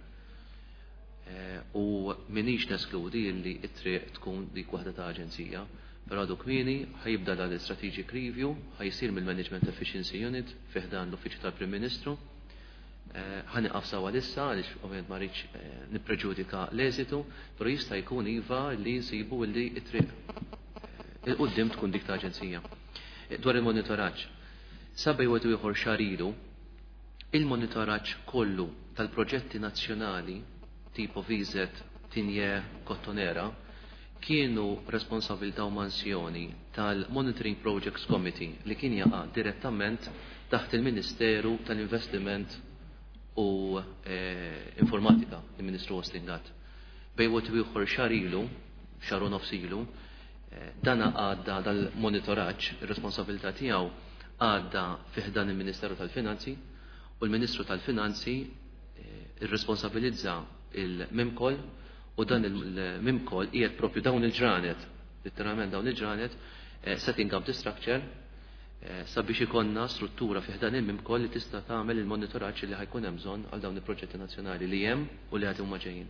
U minix neskludi li t-triq tkun dik waħda ta' aġenzija, però għadu kmieni ħajibda dal-strategic review, ħajsir mill-Management Efficiency Unit fiħdan l-Uffiċċju tal-Prim Ministru. Ħaniqaf sawa lissa għaliex ovvjament ma rridx nippreġudika l-eżitu, però jista' jkun iva li jsibu li t-triq il-qudiem tkun dik ta' aġenzija. Dwar il-monitoraġġ. Sabej u ieħor xarilu, il-monitoraġġ kollu tal-proġetti nazzjonali tipo Vizet, Tinje, Cottonera kienu responsabilità u mansjoni tal-Monitoring Projects Committee li kien jaqa' direttament taħt il-Ministeru tal-Investiment u eh, Informatika, il-Ministru Ostingat. Bej u ieħor xarilu, xaru nofsilu, dana għadda dal-monitoraġġ, ir-responsabilità tiegħu għadda fiħdan il-Ministeru tal-Finanzi u l-Ministru tal-Finanzi irresponsabilizza il-Mimkol u dan il-Mimkol qiegħed propju dawn il-ġranet, literalment dawn il-ġranet, setting up the structure sabiex ikonna struttura fiħdan il-Mimkol li tista' tagħmel il-monitoraġġ li ħajkun hemm bżonn għal dawn il-proġetti nazzjonali li hemm u li għadhom ġejjin.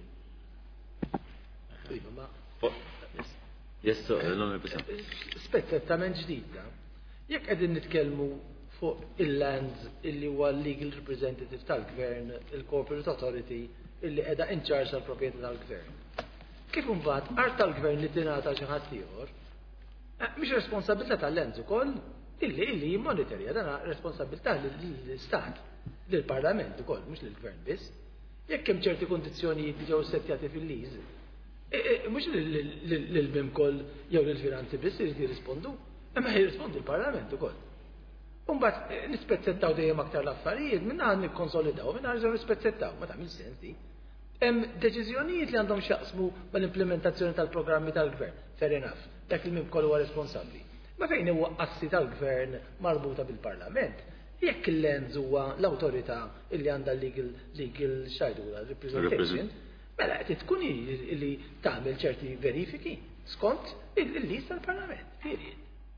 Yes, Spezzatament ġdida. Jekk qegħdin nitkellmu fuq il-lands illi huwa legal representative tal-Gvern, il-Corporate Authority illi qiegħda inċarġ tal-proprjetà tal-Gvern. Kif imbagħad art tal-Gvern li tingħata xi ħadd ieħor, mhix responsabilità tal-lands ukoll illi illi jimmonitorja dan responsabilità lill-Istat, lill-Parlament ukoll, mhux lill-Gvern biss. Jekk hemm ċerti kundizzjonijiet li ġew settjati fil-liż, mux l-Mimkol jew l-Finanzi biss li jirrispondu, imma jirrispondu l-Parlament ukoll. Umbat nispezzettaw dejjem aktar l-affarijiet, minna għan nikkonsolidaw, minna għan nispezzettaw, ma tagħmel sens di. Hemm deċiżjonijiet li għandhom x'jaqsmu mal-implementazzjoni tal-programmi tal-Gvern, fair enough, dak il-Mimkol huwa responsabbli. Ma fejn huwa assi tal-Gvern marbuta bil-Parlament, jekk il-Lenz huwa l-awtorità illi għandha legal legal xajdura representation, mela qed tkun li tagħmel ċerti verifiki skont il-list tal-Parlament. Period.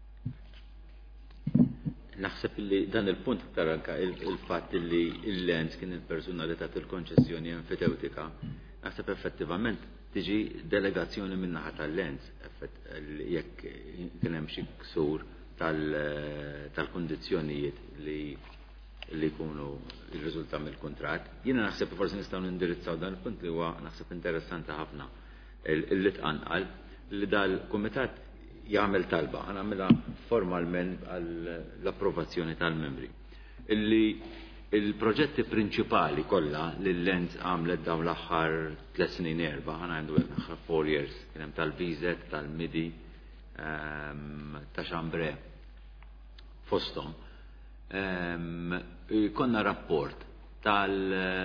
Naħseb li dan il-punt aktar anke il-fatt li il-Lenz kien il-personalità tal-konċessjoni enfiteutika, naħseb effettivament tiġi delegazzjoni min-naħa tal-Lenz jekk kien hemm xi ksur tal-kundizzjonijiet li li jkunu il-riżultat mill-kuntratt. Jiena naħseb forsi nistgħu nindirizzaw dan il-punt li huwa naħseb interessanti ħafna li tqanqal li dal-kumitat jagħmel talba, għana għamilha formalment għall-approvazzjoni tal-membri. Illi il-proġetti prinċipali kollha li l-Lenz għamlet dawn l-aħħar tliet snin erba' ħana għandu l-aħħar four years kien hemm tal-Vizet, tal-Midi, ta' Xambre fosthom. Konna rapport tal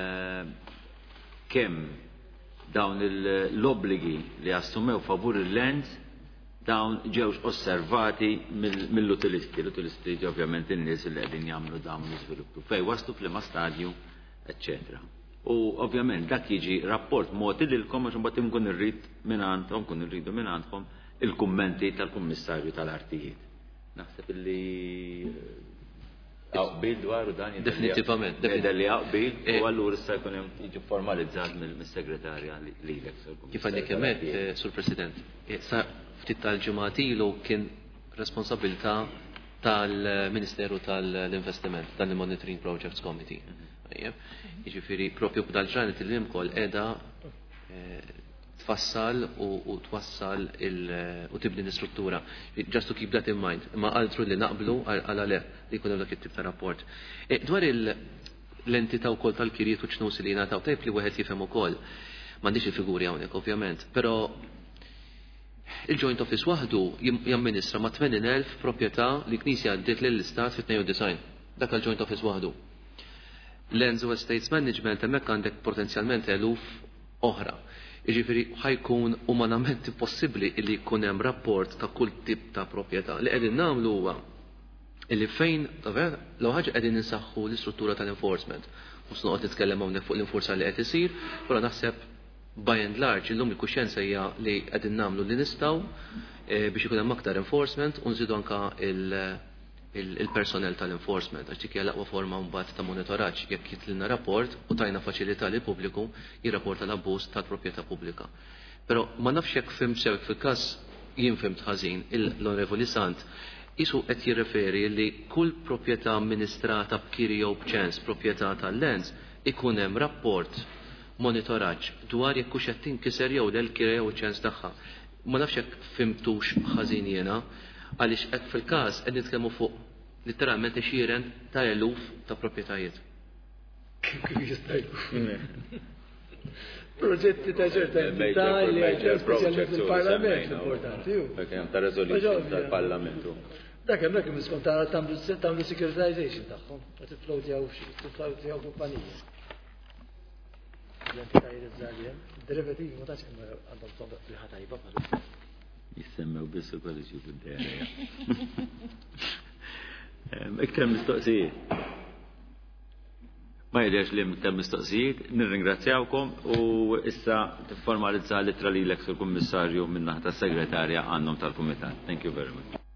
kemm dawn l-obbligi li assumew favur il-lands dawn ġewx osservati mill-utilisti. L-utilisti ovvjament in-nies li qegħdin jagħmlu dawn l-iżviluppu. Fej waslu f'liema stadju, eċċetera. U ovvjament dak jiġi rapport moti lilkom għax imbagħad inkun irrid minn għandhom, kun irridu minn għandhom il-kummenti tal-Kummissarju tal-Artijiet. Naħseb illi Għaqbil dwaru dan Definitivament. Jidher li għaqbil u allura issa jkun hemm jiġi formalizzat mill-segretarja lilek. Kif għandek kemet, Sur President, sa ftit tal-ġimgħat ilu kien responsabilità tal-Ministeru tal-Investiment, tal-Monitoring Projects Committee. Jiġifieri propju b'dal-ġranet il-imkoll qiegħda tfassal u twassal u tibni l-istruttura. Just to keep that in mind. Ma altru li naqblu għala le li jkun hemm dak it-tip ta' rapport. Dwar l-entità wkoll tal-kiriet u ċnus li jingħataw tajb li wieħed jifhem ukoll. M'għandix il-figuri hawnhekk ovvjament, però il-Joint Office waħdu jamministra ma' tmenin elf proprjetà li Knisja għaddiet lill-Istat fit-tnejn u design. Dak il-Joint Office waħdu. Lands u Estates Management hemmhekk għandek potenzjalment eluf oħra. Jiġifieri ħajkun umanament impossibbli li jkun hemm rapport ta' kull tip ta' proprjetà. Li qegħdin nagħmlu huwa illi fejn l ħaġa qegħdin insaħħu l-istruttura tal-enforcement. Mhux noqgħod nitkellem hawnhekk fuq l-infurzar li qed isir, però naħseb by and large illum il-kuxjenza hija li qegħdin nagħmlu li nistgħu biex ikun hemm aktar enforcement u nżidu anke il-personel tal-enforcement, għax dik hija l-aqwa forma mbagħad ta' monitoraġġ jekk jitlilna rapport u tajna faċilità lil pubbliku jirrapporta l-abbuż tal-proprjetà pubblika. Però ma nafx jekk fim sew fil-każ jien fimt ħażin l-Onorevoli Sant isu qed jirreferi li kull proprjetà amministrata b'kiri jew b'ċens proprjetà tal-lands ikun hemm rapport monitoraġġ dwar jekk hux qed tinkiser jew l-kiri jew ċens tagħha. Ma nafx jekk fimtux ħażin jiena għaliex hekk fil-każ qed nitkellmu fuq litteralment xieren ta' eluf ta' proprjetajiet. Proġetti ta' ċerta entità li għajġa speċjalment il-Parlament importanti. Kemm ta' rezoluzzjoni tal-Parlamentu. Dak hemm dak miskont tagħmlu securitization tagħhom, qed tiflowtjaw tiflowtjaw kumpanija. L-entitajiet iż-żgħar derivativi ma tantx kemm għandhom tombaq fil-ħa tajba bħal jissemmew biss ukoll iġibu d-dejja. Iktar mistoqsijiet. Ma jidherx li iktar mistoqsijiet, nirringrazzjawkom u issa tifformalizza l-ittra lilek sul-Kummissarju min-naħa tas-Segretarja għandhom tal-Kumitat. Thank you very much.